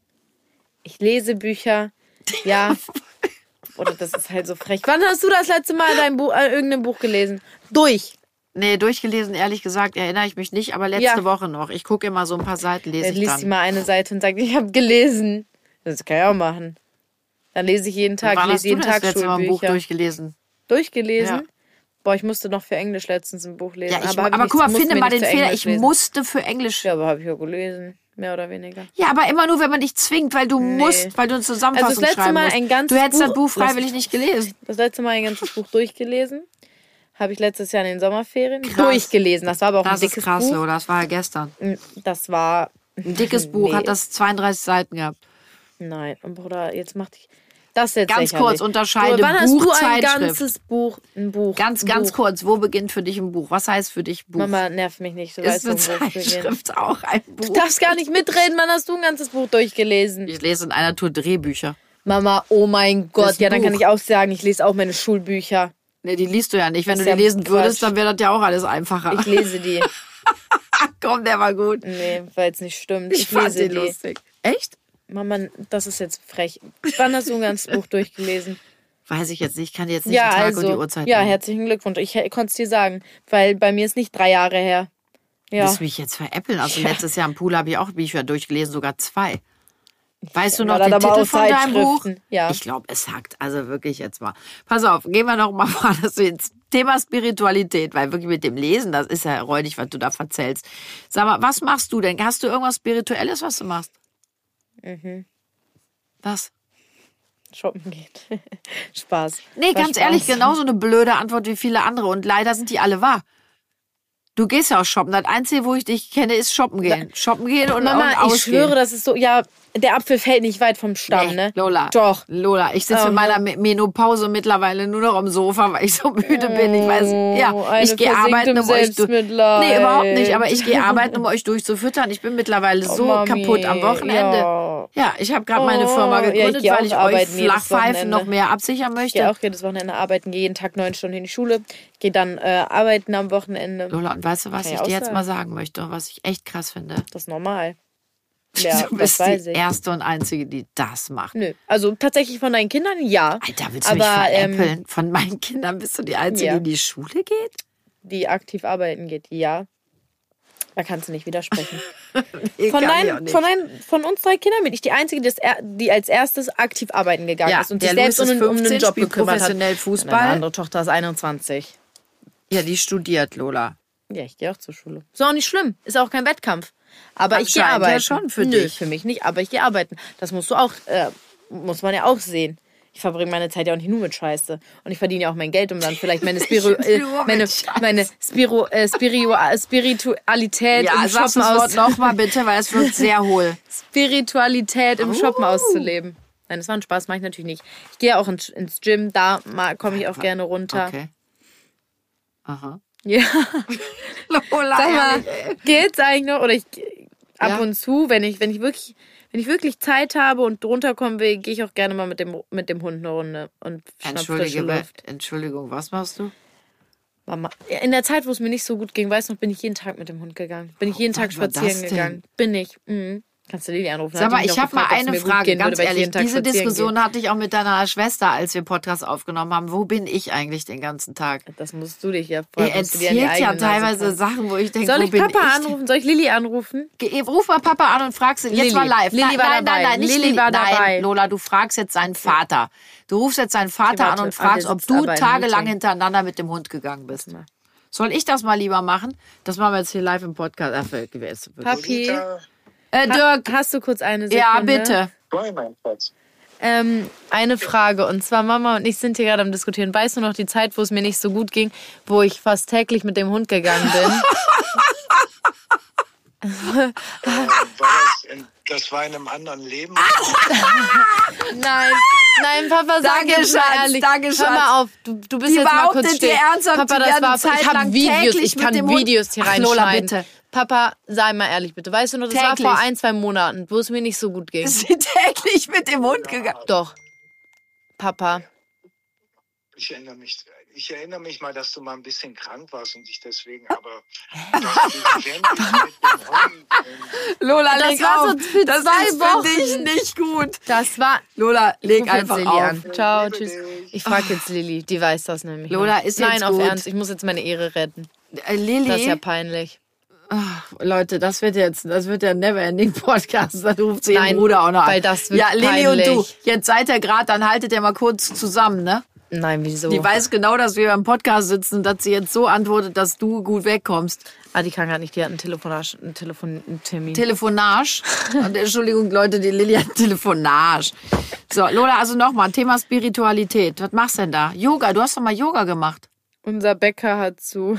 Speaker 1: ich lese Bücher, ja. Oder das ist halt so frech. Wann hast du das letzte Mal dein Buch, äh, irgendein Buch gelesen? Durch.
Speaker 3: Nee, durchgelesen, ehrlich gesagt, erinnere ich mich nicht, aber letzte
Speaker 1: Ja.
Speaker 3: Woche noch. Ich gucke immer so ein paar Seiten, lese
Speaker 1: Jetzt
Speaker 3: ich
Speaker 1: liest
Speaker 3: dann.
Speaker 1: sie mal eine Seite und sagt, ich habe gelesen. Das kann ich auch machen. Dann lese ich jeden Tag,
Speaker 3: Wann
Speaker 1: lese
Speaker 3: hast du
Speaker 1: jeden
Speaker 3: denn das
Speaker 1: Tag
Speaker 3: letzte Mal ein Buch
Speaker 1: Schulbücher.
Speaker 3: durchgelesen?
Speaker 1: Durchgelesen?
Speaker 3: Ja.
Speaker 1: Boah, ich musste noch für Englisch letztens ein Buch lesen.
Speaker 3: Ja, ich,
Speaker 1: aber
Speaker 3: aber,
Speaker 1: hab ich
Speaker 3: guck mal,
Speaker 1: nichts- musste
Speaker 3: finde
Speaker 1: mir
Speaker 3: mal
Speaker 1: nicht
Speaker 3: den
Speaker 1: für
Speaker 3: Fehler.
Speaker 1: Englisch
Speaker 3: Ich
Speaker 1: lesen.
Speaker 3: musste für Englisch.
Speaker 1: Ja, aber habe ich auch gelesen. Mehr oder weniger.
Speaker 3: Ja, aber immer nur, wenn man dich zwingt, weil du musst, weil du eine Zusammenfassung
Speaker 1: Also das letzte
Speaker 3: schreiben
Speaker 1: Mal
Speaker 3: musst.
Speaker 1: ein ganzes
Speaker 3: du hättest das
Speaker 1: Buch-
Speaker 3: Buch freiwillig nicht gelesen.
Speaker 1: Das letzte Mal ein ganzes Buch durchgelesen. Habe ich letztes Jahr in den Sommerferien
Speaker 3: Krass.
Speaker 1: durchgelesen. Das war aber auch
Speaker 3: Das
Speaker 1: ein
Speaker 3: ist
Speaker 1: dickes
Speaker 3: krass,
Speaker 1: Buch.
Speaker 3: Lola. Das war ja gestern.
Speaker 1: Das war...
Speaker 3: Ein dickes Buch,
Speaker 1: Nee.
Speaker 3: hat das zweiunddreißig Seiten gehabt.
Speaker 1: Nein, und Bruder, jetzt mach dich... Das ist jetzt
Speaker 3: Ganz
Speaker 1: lächerlich.
Speaker 3: kurz, unterscheide
Speaker 1: Du, wann hast
Speaker 3: Buch,
Speaker 1: du ein
Speaker 3: Zeitschrift.
Speaker 1: ganzes Buch? Ein Buch.
Speaker 3: Ganz,
Speaker 1: ein
Speaker 3: ganz
Speaker 1: Buch.
Speaker 3: kurz, wo beginnt für dich ein Buch? Was heißt für dich Buch?
Speaker 1: Mama, nerv mich nicht. Du
Speaker 3: ist
Speaker 1: weißt,
Speaker 3: eine
Speaker 1: wo ein Buch beginnt.
Speaker 3: Zeitschrift auch ein Buch?
Speaker 1: Du darfst gar nicht mitreden, Mann. Hast du ein ganzes Buch durchgelesen?
Speaker 3: Ich lese in einer Tour Drehbücher.
Speaker 1: Mama, oh mein
Speaker 3: Das
Speaker 1: Gott.
Speaker 3: ist ein
Speaker 1: Ja, dann kann
Speaker 3: Buch.
Speaker 1: ich auch sagen, ich lese auch meine Schulbücher.
Speaker 3: Nee, die liest du ja nicht. Wenn
Speaker 1: Das
Speaker 3: du
Speaker 1: ist
Speaker 3: die
Speaker 1: ja
Speaker 3: lesen würdest,
Speaker 1: Quatsch.
Speaker 3: dann wäre das ja auch alles einfacher.
Speaker 1: Ich lese die.
Speaker 3: Ach komm, der war gut.
Speaker 1: Nee, weil es nicht stimmt.
Speaker 3: Ich,
Speaker 1: Ich,
Speaker 3: fand
Speaker 1: lese
Speaker 3: den
Speaker 1: die.
Speaker 3: lustig. Echt?
Speaker 1: Mama, das ist jetzt frech. Wann hast du ein ganzes Buch durchgelesen?
Speaker 3: Weiß ich jetzt nicht. Ich kann dir jetzt nicht
Speaker 1: Ja,
Speaker 3: den Tag
Speaker 1: also.
Speaker 3: und die Uhrzeit
Speaker 1: Ja,
Speaker 3: nennen.
Speaker 1: herzlichen Glückwunsch. Ich konnte es dir sagen. Weil bei mir ist nicht drei Jahre her. Ja.
Speaker 3: Willst du mich jetzt veräppeln? Also
Speaker 1: Ja.
Speaker 3: letztes Jahr im Pool habe ich auch Bücher durchgelesen, sogar zwei. Weißt du
Speaker 1: Ja,
Speaker 3: noch
Speaker 1: dann
Speaker 3: den
Speaker 1: aber
Speaker 3: Titel
Speaker 1: auch
Speaker 3: von deinem Buch?
Speaker 1: Zeitschriften, ja.
Speaker 3: Ich glaube, es hackt. Also wirklich jetzt mal. Pass auf, gehen wir noch mal vor, dass du jetzt Thema Spiritualität, weil wirklich mit dem Lesen, das ist ja räudig, was du da verzählst. Sag mal, was machst du denn? Hast du irgendwas Spirituelles, was du machst?
Speaker 1: Mhm.
Speaker 3: Was?
Speaker 1: Shoppen geht. Spaß.
Speaker 3: Nee,
Speaker 1: War
Speaker 3: ganz
Speaker 1: Spaß.
Speaker 3: ehrlich, genauso eine blöde Antwort wie viele andere. Und leider sind die alle wahr. Du gehst ja auch shoppen. Das Einzige, wo ich dich kenne, ist shoppen gehen. Shoppen gehen und,
Speaker 1: Mama,
Speaker 3: und
Speaker 1: ich
Speaker 3: ausgehen.
Speaker 1: schwöre, das ist so, ja, der Apfel fällt nicht weit vom Stamm,
Speaker 3: Nee,
Speaker 1: ne?
Speaker 3: Lola.
Speaker 1: Doch.
Speaker 3: Lola, ich sitze
Speaker 1: Aha.
Speaker 3: mit meiner Me- Menopause mittlerweile nur noch am Sofa, weil ich so müde bin. Ich weiß, ja,
Speaker 1: Oh, eine
Speaker 3: ich gehe
Speaker 1: versinkt
Speaker 3: arbeiten,
Speaker 1: im
Speaker 3: um euch durch.
Speaker 1: Selbstmitleid.
Speaker 3: Nee, überhaupt nicht, aber ich gehe arbeiten, um euch durchzufüttern. Ich bin mittlerweile so
Speaker 1: Oh, Mami,
Speaker 3: kaputt am Wochenende.
Speaker 1: ja.
Speaker 3: Ja, ich habe gerade meine
Speaker 1: Oh,
Speaker 3: Firma
Speaker 1: ja, ich
Speaker 3: gegründet,
Speaker 1: geh auch
Speaker 3: weil ich euch
Speaker 1: arbeiten jedes
Speaker 3: Flachpfeifen
Speaker 1: Wochenende.
Speaker 3: noch mehr absichern
Speaker 1: Ich gehe
Speaker 3: möchte.
Speaker 1: auch jedes Wochenende arbeiten, gehe jeden Tag neun Stunden in die Schule, gehe dann äh, arbeiten am Wochenende.
Speaker 3: Lola, und weißt du, was
Speaker 1: Kann
Speaker 3: ich
Speaker 1: ich
Speaker 3: dir
Speaker 1: auch
Speaker 3: jetzt
Speaker 1: sagen.
Speaker 3: mal sagen möchte und was ich echt krass finde?
Speaker 1: Das ist normal. Ja,
Speaker 3: Du
Speaker 1: das
Speaker 3: bist
Speaker 1: weiß
Speaker 3: die
Speaker 1: ich.
Speaker 3: Erste und Einzige, die das macht.
Speaker 1: Nö, also tatsächlich von deinen Kindern, ja.
Speaker 3: Alter, willst du mich
Speaker 1: Aber, ähm,
Speaker 3: veräppeln? Von meinen Kindern bist du die Einzige,
Speaker 1: ja.
Speaker 3: die in die Schule geht?
Speaker 1: Die aktiv arbeiten geht, ja. Da kannst du nicht widersprechen.
Speaker 3: Nee,
Speaker 1: Von,
Speaker 3: kann ich auch
Speaker 1: dein,
Speaker 3: nicht.
Speaker 1: von, dein, von uns drei Kindern bin ich die Einzige, die, das, er- die als erstes aktiv arbeiten gegangen
Speaker 3: Ja,
Speaker 1: ist und
Speaker 3: der
Speaker 1: sich selbst
Speaker 3: Louis
Speaker 1: um
Speaker 3: ist
Speaker 1: einen, um einen
Speaker 3: fünfzehn,
Speaker 1: Job
Speaker 3: spielt
Speaker 1: gekümmert hat.
Speaker 3: professionell Fußball.
Speaker 1: Meine andere Tochter ist einundzwanzig.
Speaker 3: Ja, die studiert, Lola.
Speaker 1: Ja, ich gehe auch zur Schule. Ist auch nicht schlimm. Ist auch kein Wettkampf. Aber ich gehe
Speaker 3: Anscheinend ja
Speaker 1: arbeiten.
Speaker 3: schon für
Speaker 1: Nö,
Speaker 3: dich.
Speaker 1: für mich nicht. Aber ich gehe arbeiten. Das musst du auch, äh, muss man ja auch sehen. Ich verbringe meine Zeit ja auch nicht nur mit Scheiße. Und ich verdiene ja auch mein Geld, um dann vielleicht meine, Spiro, äh,
Speaker 3: Nur mit
Speaker 1: meine,
Speaker 3: Scheiße.
Speaker 1: meine Spiro, äh, Spirio, äh, Spiritualität
Speaker 3: Ja,
Speaker 1: im
Speaker 3: sagst
Speaker 1: Shoppen
Speaker 3: das Wort
Speaker 1: aus,
Speaker 3: nochmal bitte, weil es wird sehr hohl.
Speaker 1: Spiritualität im Shoppen
Speaker 3: Oh.
Speaker 1: auszuleben. Nein, das war ein Spaß, mache ich natürlich nicht. Ich gehe auch ins, ins Gym, da komme ich auch gerne runter.
Speaker 3: Okay. Aha.
Speaker 1: Ja.
Speaker 3: Lola,
Speaker 1: Sag mal,
Speaker 3: ehrlich, ey.
Speaker 1: geht's eigentlich noch? Oder ich ab
Speaker 3: Ja.
Speaker 1: und zu, wenn ich, wenn ich wirklich, wenn ich wirklich Zeit habe und drunter kommen will, gehe ich auch gerne mal mit dem, mit dem Hund eine Runde und schnapp frische
Speaker 3: Entschuldige,
Speaker 1: Luft.
Speaker 3: Entschuldigung, was machst du?
Speaker 1: Mama. In der Zeit, wo es mir nicht so gut ging, weißt du noch, bin ich jeden Tag mit dem Hund gegangen. Bin ich jeden Tag
Speaker 3: wann war das
Speaker 1: spazieren
Speaker 3: denn?
Speaker 1: gegangen. Bin ich. Mhm. Kannst du Lili anrufen?
Speaker 3: Sag
Speaker 1: Hat
Speaker 3: mal,
Speaker 1: die mich
Speaker 3: ich
Speaker 1: auch
Speaker 3: habe mal
Speaker 1: gefragt, ob es
Speaker 3: eine
Speaker 1: mir gut
Speaker 3: Frage,
Speaker 1: gehen
Speaker 3: ganz
Speaker 1: würde, weil ich
Speaker 3: ehrlich.
Speaker 1: jeden Tag
Speaker 3: Diese
Speaker 1: spazieren
Speaker 3: Diskussion hatte ich auch mit deiner Schwester, als wir Podcast aufgenommen haben. Wo bin ich eigentlich den ganzen Tag?
Speaker 1: gehe. Das musst du dich ja
Speaker 3: Ihr
Speaker 1: fragen. musst du dir an die
Speaker 3: erzählt ja
Speaker 1: eigene Nase
Speaker 3: teilweise
Speaker 1: fassen.
Speaker 3: Sachen, wo ich denke,
Speaker 1: Soll
Speaker 3: wo
Speaker 1: ich
Speaker 3: bin
Speaker 1: Papa
Speaker 3: ich?
Speaker 1: anrufen? Soll ich Lili anrufen?
Speaker 3: Geh, ruf mal Papa an und fragst ihn jetzt
Speaker 1: Lilly.
Speaker 3: mal live.
Speaker 1: Lilly
Speaker 3: nein,
Speaker 1: war
Speaker 3: nein,
Speaker 1: dabei.
Speaker 3: nein, nein, nicht
Speaker 1: Lilly
Speaker 3: Lilly.
Speaker 1: war
Speaker 3: Nein,
Speaker 1: dabei.
Speaker 3: Lola, du fragst jetzt seinen Vater. Du rufst jetzt seinen Vater
Speaker 1: Okay, warte.
Speaker 3: an und
Speaker 1: Ah, der
Speaker 3: fragst, ob
Speaker 1: sitzt
Speaker 3: du
Speaker 1: aber im
Speaker 3: tagelang
Speaker 1: Meeting.
Speaker 3: hintereinander mit dem Hund gegangen bist.
Speaker 1: Warte mal.
Speaker 3: Soll ich das mal lieber machen? Das machen wir jetzt hier live im Podcast. Ach, wer ist wirklich-
Speaker 1: Papi,
Speaker 3: Äh, Dirk,
Speaker 1: hast du kurz eine Sekunde?
Speaker 3: ja, bitte.
Speaker 2: Nein, mein Schatz.
Speaker 1: Ähm, eine Frage. Und zwar, Mama und ich sind hier gerade am Diskutieren. Weißt du noch die Zeit, wo es mir nicht so gut ging, wo ich fast täglich mit dem Hund gegangen bin?
Speaker 2: Äh, war das, in, das war in einem anderen Leben.
Speaker 1: Nein, nein, Papa, sag
Speaker 3: Danke,
Speaker 1: jetzt mal
Speaker 3: Schatz,
Speaker 1: ehrlich.
Speaker 3: danke,
Speaker 1: Hör
Speaker 3: Schatz.
Speaker 1: mal auf, du, du bist
Speaker 3: Die
Speaker 1: jetzt mal kurz
Speaker 3: behauptet
Speaker 1: still.
Speaker 3: dir ernsthaft,
Speaker 1: Papa,
Speaker 3: die
Speaker 1: das
Speaker 3: werden
Speaker 1: war,
Speaker 3: zeitlang
Speaker 1: ich habe Videos,
Speaker 3: täglich
Speaker 1: ich
Speaker 3: mit
Speaker 1: kann
Speaker 3: dem Hund-
Speaker 1: Videos hier
Speaker 3: Ach,
Speaker 1: reinschneiden.
Speaker 3: Lola, bitte.
Speaker 1: Papa, sei mal ehrlich bitte. Weißt du noch, das
Speaker 3: Täglich.
Speaker 1: war vor ein, zwei Monaten, wo es mir nicht so gut ging.
Speaker 3: Ist sie täglich mit dem Hund gegangen?
Speaker 1: Doch. Papa.
Speaker 2: Ich erinnere mich, ich erinnere mich mal, dass du mal ein bisschen krank warst und ich deswegen, aber dass du ständig mit dem Hund und
Speaker 3: Lola,
Speaker 1: Das
Speaker 3: leg
Speaker 1: war
Speaker 3: auf.
Speaker 1: so für
Speaker 3: das
Speaker 1: zwei
Speaker 3: ist für
Speaker 1: Wochen.
Speaker 3: dich nicht gut.
Speaker 1: Das war...
Speaker 3: Lola, leg
Speaker 1: Ruf jetzt
Speaker 3: einfach
Speaker 1: Lilly
Speaker 3: auf.
Speaker 1: an. Ciao,
Speaker 2: Liebe
Speaker 1: tschüss.
Speaker 2: dich.
Speaker 1: Ich frage jetzt Lilly, die weiß das nämlich.
Speaker 3: Lola,
Speaker 1: noch.
Speaker 3: ist
Speaker 1: Nein,
Speaker 3: jetzt
Speaker 1: auf
Speaker 3: gut.
Speaker 1: Ernst, ich muss jetzt meine Ehre retten.
Speaker 3: Äh, Lilly,
Speaker 1: Das ist ja peinlich.
Speaker 3: Leute, das wird jetzt, das wird der Neverending Podcast. Da ruft sie
Speaker 1: Nein,
Speaker 3: ihren Bruder auch noch an.
Speaker 1: weil das wird
Speaker 3: Ja, Lilly und du,
Speaker 1: peinlich.
Speaker 3: jetzt seid ihr gerade, dann haltet ihr mal kurz zusammen, ne?
Speaker 1: Nein, wieso?
Speaker 3: Die weiß genau, dass wir im Podcast sitzen, dass sie jetzt so antwortet, dass du gut wegkommst.
Speaker 1: ah, die kann gar nicht, die hat einen Telefonat, einen Telefon, einen Termin.
Speaker 3: Telefonage. Und Entschuldigung, Leute, die Lilly hat Telefonage. So, Lola, also nochmal, Thema Spiritualität. Was machst du denn da? Yoga, du hast doch mal Yoga gemacht.
Speaker 1: Unser Bäcker hat zu.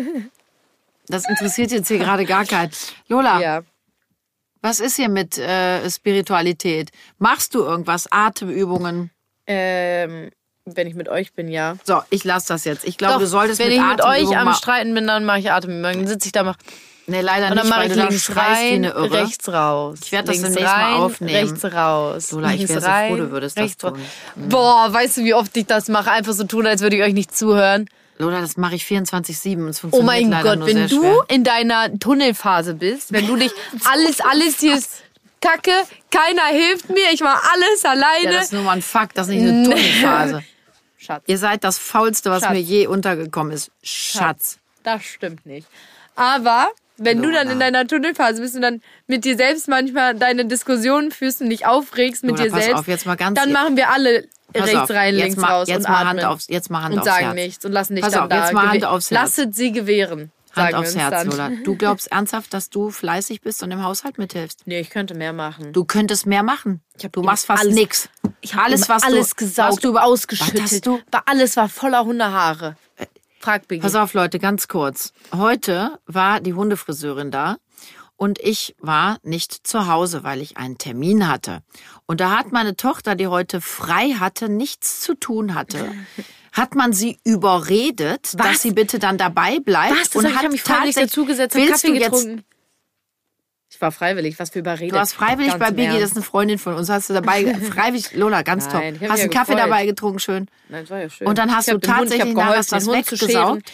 Speaker 3: Das interessiert jetzt hier gerade gar keinen. Lola,
Speaker 1: Ja.
Speaker 3: was ist hier mit äh, Spiritualität? Machst du irgendwas? Atemübungen?
Speaker 1: Ähm, wenn ich mit euch bin, ja.
Speaker 3: So, ich lasse das jetzt. Ich glaube,
Speaker 1: Doch,
Speaker 3: du solltest
Speaker 1: wenn
Speaker 3: mit
Speaker 1: ich mit euch
Speaker 3: Atemübungen
Speaker 1: am
Speaker 3: mal-
Speaker 1: Streiten bin, dann mache ich Atemübungen. Dann sitze ich da, mach,
Speaker 3: Nee, leider
Speaker 1: und dann
Speaker 3: nicht,
Speaker 1: mache
Speaker 3: weil
Speaker 1: ich
Speaker 3: du da
Speaker 1: links
Speaker 3: schreist wie
Speaker 1: rein,
Speaker 3: eine Irre.
Speaker 1: rechts raus.
Speaker 3: Ich werd das
Speaker 1: links
Speaker 3: demnächst mal
Speaker 1: rein,
Speaker 3: aufnehmen.
Speaker 1: rechts raus.
Speaker 3: Lola, ich
Speaker 1: links
Speaker 3: wär so
Speaker 1: rein,
Speaker 3: froh, du würdest das
Speaker 1: rechts raus.
Speaker 3: tun.
Speaker 1: Boah, weißt du, wie oft ich das mache? Einfach so tun, als würde ich euch nicht zuhören.
Speaker 3: Lola, das mache ich vierundzwanzig sieben. Es
Speaker 1: Oh
Speaker 3: funktioniert
Speaker 1: mein
Speaker 3: leider
Speaker 1: Gott,
Speaker 3: nur
Speaker 1: wenn
Speaker 3: sehr
Speaker 1: du
Speaker 3: schwer.
Speaker 1: in deiner Tunnelphase bist, wenn du dich alles, alles hier ist Kacke, keiner hilft mir, ich mache alles
Speaker 3: Ja,
Speaker 1: alleine.
Speaker 3: das ist nur mal ein Fakt, das ist nicht eine Tunnelphase.
Speaker 1: Schatz,
Speaker 3: Ihr seid das Faulste, was
Speaker 1: Schatz.
Speaker 3: mir je untergekommen ist. Schatz.
Speaker 1: das stimmt nicht. Aber wenn du dann
Speaker 3: Lola.
Speaker 1: in deiner Tunnelphase bist und dann mit dir selbst manchmal deine Diskussionen führst und dich aufregst mit
Speaker 3: Lola,
Speaker 1: dir
Speaker 3: pass
Speaker 1: selbst,
Speaker 3: auf, jetzt mal ganz
Speaker 1: dann
Speaker 3: e-
Speaker 1: machen wir alle
Speaker 3: Pass
Speaker 1: rechts
Speaker 3: auf,
Speaker 1: rein,
Speaker 3: jetzt
Speaker 1: links
Speaker 3: mal-
Speaker 1: raus
Speaker 3: jetzt
Speaker 1: und
Speaker 3: mal
Speaker 1: atmen.
Speaker 3: Hand aufs- jetzt mal Hand
Speaker 1: und
Speaker 3: aufs
Speaker 1: sagen
Speaker 3: Herz.
Speaker 1: nichts und lassen dich
Speaker 3: Pass
Speaker 1: dann
Speaker 3: auf,
Speaker 1: da.
Speaker 3: jetzt mal Hand
Speaker 1: gewe-
Speaker 3: aufs Herz.
Speaker 1: Lasset sie gewähren,
Speaker 3: Hand
Speaker 1: sagen
Speaker 3: aufs
Speaker 1: wir uns
Speaker 3: Herz,
Speaker 1: dann.
Speaker 3: Lola. Du glaubst ernsthaft, dass du fleißig bist und im Haushalt mithilfst?
Speaker 1: Nee, ich könnte mehr machen.
Speaker 3: Du könntest mehr machen.
Speaker 1: hab
Speaker 3: Du
Speaker 1: immer
Speaker 3: machst fast
Speaker 1: alles-
Speaker 3: nix.
Speaker 1: Ich habe
Speaker 3: alles, was
Speaker 1: alles
Speaker 3: du,
Speaker 1: gesaugt,
Speaker 3: was du
Speaker 1: ausgeschüttelt.
Speaker 3: Was hast du?
Speaker 1: War, alles war voller Hundehaare. Frag Biggie.
Speaker 3: Pass auf, Leute, ganz kurz. Heute war die Hundefriseurin da und ich war nicht zu Hause, weil ich einen Termin hatte. Und da hat meine Tochter, die heute frei hatte, nichts zu tun hatte, hat man sie überredet,
Speaker 1: Was?
Speaker 3: dass sie bitte dann dabei bleibt.
Speaker 1: Was? Das
Speaker 3: und
Speaker 1: hab ich
Speaker 3: hat
Speaker 1: hab mich freiwillig
Speaker 3: tatsächlich-
Speaker 1: dazugesetzt und
Speaker 3: Willst
Speaker 1: Kaffee
Speaker 3: du jetzt
Speaker 1: getrunken. Ich war freiwillig, was für überredet.
Speaker 3: Du warst freiwillig
Speaker 1: Ganz
Speaker 3: bei
Speaker 1: im
Speaker 3: Biggie, das
Speaker 1: Ernst.
Speaker 3: ist eine Freundin von uns. Hast du dabei, freiwillig, Lola, ganz
Speaker 1: Nein,
Speaker 3: top.
Speaker 1: ich hab
Speaker 3: Hast
Speaker 1: mich
Speaker 3: einen
Speaker 1: ja
Speaker 3: Kaffee
Speaker 1: gefreut.
Speaker 3: dabei getrunken, schön.
Speaker 1: Nein, das war ja schön.
Speaker 3: Und dann hast
Speaker 1: Ich
Speaker 3: du
Speaker 1: hab dem Hund- ich hab
Speaker 3: tatsächlich nachher
Speaker 1: geholfen,
Speaker 3: was
Speaker 1: den Hund zu scheren.
Speaker 3: weggesaugt.
Speaker 1: Ich hab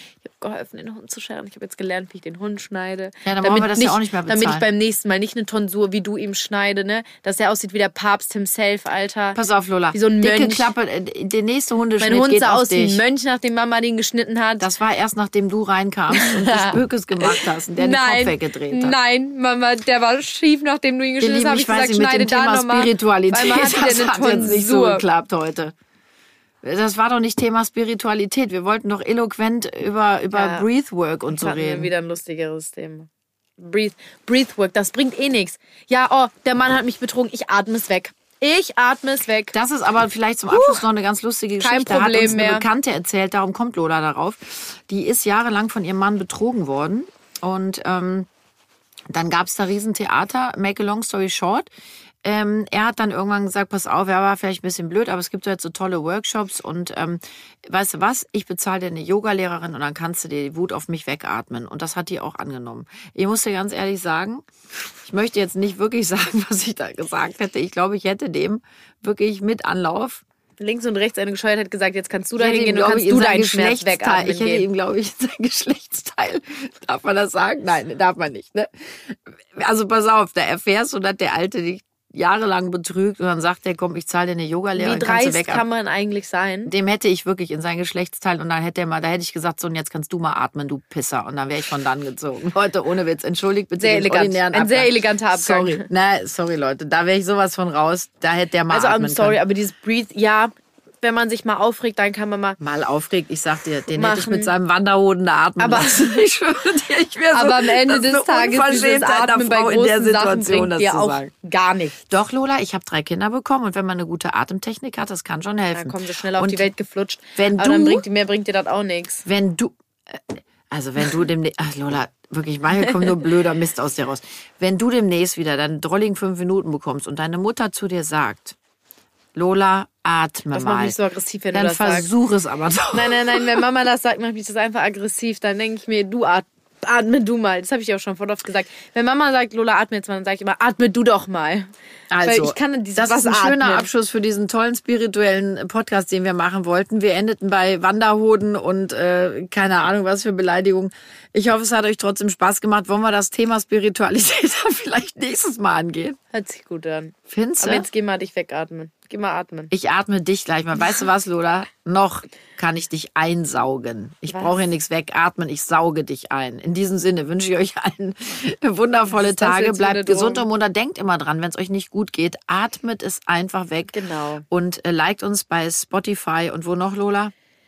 Speaker 1: geholfen, den Hund zu scheren. Ich habe jetzt gelernt, wie ich den Hund schneide.
Speaker 3: Ja, dann wollen wir das
Speaker 1: nicht,
Speaker 3: ja auch nicht mehr bezahlen.
Speaker 1: Damit ich beim nächsten Mal nicht eine Tonsur wie du ihm schneide, ne? Dass er aussieht wie der Papst himself, Alter.
Speaker 3: Pass auf, Lola.
Speaker 1: Wie so ein
Speaker 3: Dicke
Speaker 1: Mönch.
Speaker 3: Klappe, der nächste Hundeschnitt
Speaker 1: Mein Hund
Speaker 3: geht
Speaker 1: sah
Speaker 3: auf
Speaker 1: aus wie
Speaker 3: dich.
Speaker 1: ein Mönch, nachdem Mama den geschnitten hat.
Speaker 3: Das war erst, nachdem du reinkamst und die Spökes gemacht hast und der den Kopf weggedreht hat.
Speaker 1: Nein, Mama, der war schief, nachdem du ihn geschnitten hast.
Speaker 3: Ihr
Speaker 1: Habe
Speaker 3: Lieben,
Speaker 1: ich
Speaker 3: ich weiß
Speaker 1: gesagt,
Speaker 3: nicht, mit
Speaker 1: schneide
Speaker 3: dem
Speaker 1: da
Speaker 3: Thema
Speaker 1: nochmal.
Speaker 3: Spiritualität,
Speaker 1: das
Speaker 3: das hat jetzt nicht so geklappt heute. Das war doch nicht Thema Spiritualität. Wir wollten doch eloquent über, über
Speaker 1: Ja.
Speaker 3: Breathwork und so
Speaker 1: Hatten wir
Speaker 3: reden.
Speaker 1: wieder ein lustigeres Thema. Breathe, Breathwork, das bringt eh nichts. Ja, oh, der Mann hat mich betrogen, ich atme es weg. Ich atme es weg.
Speaker 3: Das ist aber vielleicht zum Abschluss noch eine ganz lustige
Speaker 1: Kein
Speaker 3: Geschichte. Hat
Speaker 1: Problem
Speaker 3: uns eine
Speaker 1: mehr.
Speaker 3: Bekannte erzählt, darum kommt Lola darauf. Die ist jahrelang von ihrem Mann betrogen worden. Und ähm, dann gab es da Riesentheater. Make a long story short. Ähm, er hat dann irgendwann gesagt, pass auf, er war vielleicht ein bisschen blöd, aber es gibt jetzt so tolle Workshops und ähm, weißt du was, ich bezahle dir eine Yogalehrerin und dann kannst du dir die Wut auf mich wegatmen. Und das hat die auch angenommen. Ich muss dir ganz ehrlich sagen, ich möchte jetzt nicht wirklich sagen, was ich da gesagt hätte. Ich glaube, ich hätte dem wirklich mit Anlauf
Speaker 1: Links und rechts eine Gescheuertheit gesagt, jetzt kannst du da
Speaker 3: Ich hätte
Speaker 1: hingehen,
Speaker 3: ihm,
Speaker 1: du
Speaker 3: glaub
Speaker 1: kannst
Speaker 3: ich, in
Speaker 1: du
Speaker 3: sein
Speaker 1: deinen Schmerz
Speaker 3: Geschlechtsteil-
Speaker 1: wegatmen
Speaker 3: Ich hätte
Speaker 1: gehen.
Speaker 3: ihm, glaube ich, in sein Geschlechtsteil, darf man das sagen? Nein, darf man nicht. Ne? Also pass auf, da erfährst du, dass der Alte dich jahrelang betrügt und dann sagt er, komm, ich zahle dir eine Yogalehrerin,
Speaker 1: Wie
Speaker 3: kannst du
Speaker 1: dreist
Speaker 3: weg.
Speaker 1: kann man eigentlich sein?
Speaker 3: Dem hätte ich wirklich in sein Geschlechtsteil und dann hätte er mal, da hätte ich gesagt, so und jetzt kannst du mal atmen, du Pisser. Und dann wäre ich von dann gezogen. Leute, ohne Witz, entschuldigt bitte
Speaker 1: Sehr
Speaker 3: den
Speaker 1: elegant.
Speaker 3: ordinären
Speaker 1: Ein
Speaker 3: Abgang.
Speaker 1: sehr eleganter Abgang.
Speaker 3: Sorry, na, sorry Leute, da wäre ich sowas von raus, da hätte der mal
Speaker 1: Also,
Speaker 3: atmen
Speaker 1: I'm sorry,
Speaker 3: können.
Speaker 1: aber dieses Breathe, ja, wenn man sich mal aufregt, dann kann man mal...
Speaker 3: Mal aufregt, ich sag dir, den
Speaker 1: Machen.
Speaker 3: hätte ich mit seinem Wanderhoden da atmen
Speaker 1: Aber-
Speaker 3: lassen. Ich schwöre dir, ich wäre so,
Speaker 1: Aber am Ende
Speaker 3: das ist
Speaker 1: des
Speaker 3: eine
Speaker 1: Tages, dieses
Speaker 3: Unverschämtheit einer
Speaker 1: Atmen bei
Speaker 3: Frau in der
Speaker 1: großen Sachen
Speaker 3: Situation,
Speaker 1: bringt
Speaker 3: das
Speaker 1: dir
Speaker 3: zu
Speaker 1: auch
Speaker 3: sagen.
Speaker 1: gar nichts.
Speaker 3: Doch, Lola, ich habe drei Kinder bekommen und wenn man eine gute Atemtechnik hat, das kann schon helfen.
Speaker 1: Dann kommen sie schnell auf
Speaker 3: und
Speaker 1: die Welt geflutscht.
Speaker 3: wenn
Speaker 1: aber dann
Speaker 3: du-
Speaker 1: bringt, mehr bringt dir das auch nichts.
Speaker 3: Wenn du, äh, also wenn du demnächst, ach Lola, wirklich, manchmal kommt nur blöder Mist aus dir raus. Wenn du demnächst wieder deinen drolligen fünf Minuten bekommst und deine Mutter zu dir sagt, Lola, atme
Speaker 1: Das
Speaker 3: mal.
Speaker 1: macht mich so aggressiv, wenn
Speaker 3: dann
Speaker 1: du das sagst.
Speaker 3: versuch es aber doch.
Speaker 1: Nein, nein, nein, wenn Mama das sagt, macht mich das einfach aggressiv. Dann denke ich mir, du at atme du mal. Das habe ich auch schon voll oft gesagt. Wenn Mama sagt, Lola, atme jetzt mal, dann sage ich immer, atme du doch mal.
Speaker 3: Also,
Speaker 1: Weil ich kann dieses
Speaker 3: das
Speaker 1: was
Speaker 3: ist ein schöner
Speaker 1: atmen.
Speaker 3: Abschluss für diesen tollen spirituellen Podcast, den wir machen wollten. Wir endeten bei Wanderhoden und äh, keine Ahnung, was für Beleidigungen. Ich hoffe, es hat euch trotzdem Spaß gemacht. Wollen wir das Thema Spiritualität dann vielleicht nächstes Mal angehen?
Speaker 1: Hört sich gut an.
Speaker 3: Findest
Speaker 1: Aber
Speaker 3: du?
Speaker 1: jetzt geh mal dich wegatmen. Geh mal atmen.
Speaker 3: Ich atme dich gleich mal. Weißt du was, Lola? Noch kann ich dich einsaugen. Ich
Speaker 1: Was?
Speaker 3: brauche hier nichts wegatmen, ich sauge dich ein. In diesem Sinne wünsche ich euch allen wundervolle
Speaker 1: Was ist das
Speaker 3: Tage.
Speaker 1: jetzt für eine
Speaker 3: Bleibt gesund
Speaker 1: Drohung?
Speaker 3: und munter. Denkt immer dran, wenn es euch nicht gut geht, atmet es einfach weg.
Speaker 1: Genau.
Speaker 3: Und äh, liked uns bei Spotify und wo noch, Lola?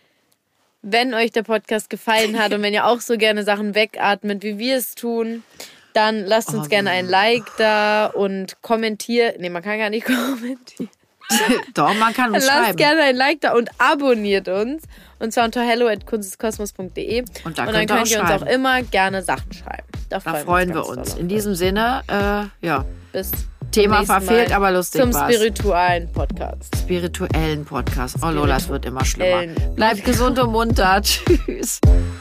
Speaker 1: Wenn euch der Podcast gefallen hat und wenn ihr auch so gerne Sachen wegatmet, wie wir es tun, dann lasst uns
Speaker 3: Oh,
Speaker 1: gerne ein Like da und kommentiert. Nee, man kann gar nicht kommentieren.
Speaker 3: Doch, man kann uns
Speaker 1: Lasst
Speaker 3: schreiben.
Speaker 1: gerne ein Like da und abonniert uns. Und zwar unter hello at kunstkosmos punkt de.
Speaker 3: Und da
Speaker 1: und
Speaker 3: könnt
Speaker 1: dann
Speaker 3: ihr
Speaker 1: könnt ihr
Speaker 3: auch
Speaker 1: uns auch
Speaker 3: schreiben.
Speaker 1: immer gerne Sachen schreiben. Da,
Speaker 3: Da freuen wir uns.
Speaker 1: ganz
Speaker 3: In
Speaker 1: doll.
Speaker 3: diesem Sinne, äh, ja,
Speaker 1: Bis
Speaker 3: Thema
Speaker 1: zum nächsten
Speaker 3: verfehlt,
Speaker 1: Mal
Speaker 3: aber lustig
Speaker 1: Zum
Speaker 3: war's.
Speaker 1: spirituellen Podcast.
Speaker 3: Spirituellen Podcast. Oh Lola, es wird immer schlimmer.
Speaker 1: Spirituellen.
Speaker 3: Bleibt gesund und munter. Tschüss.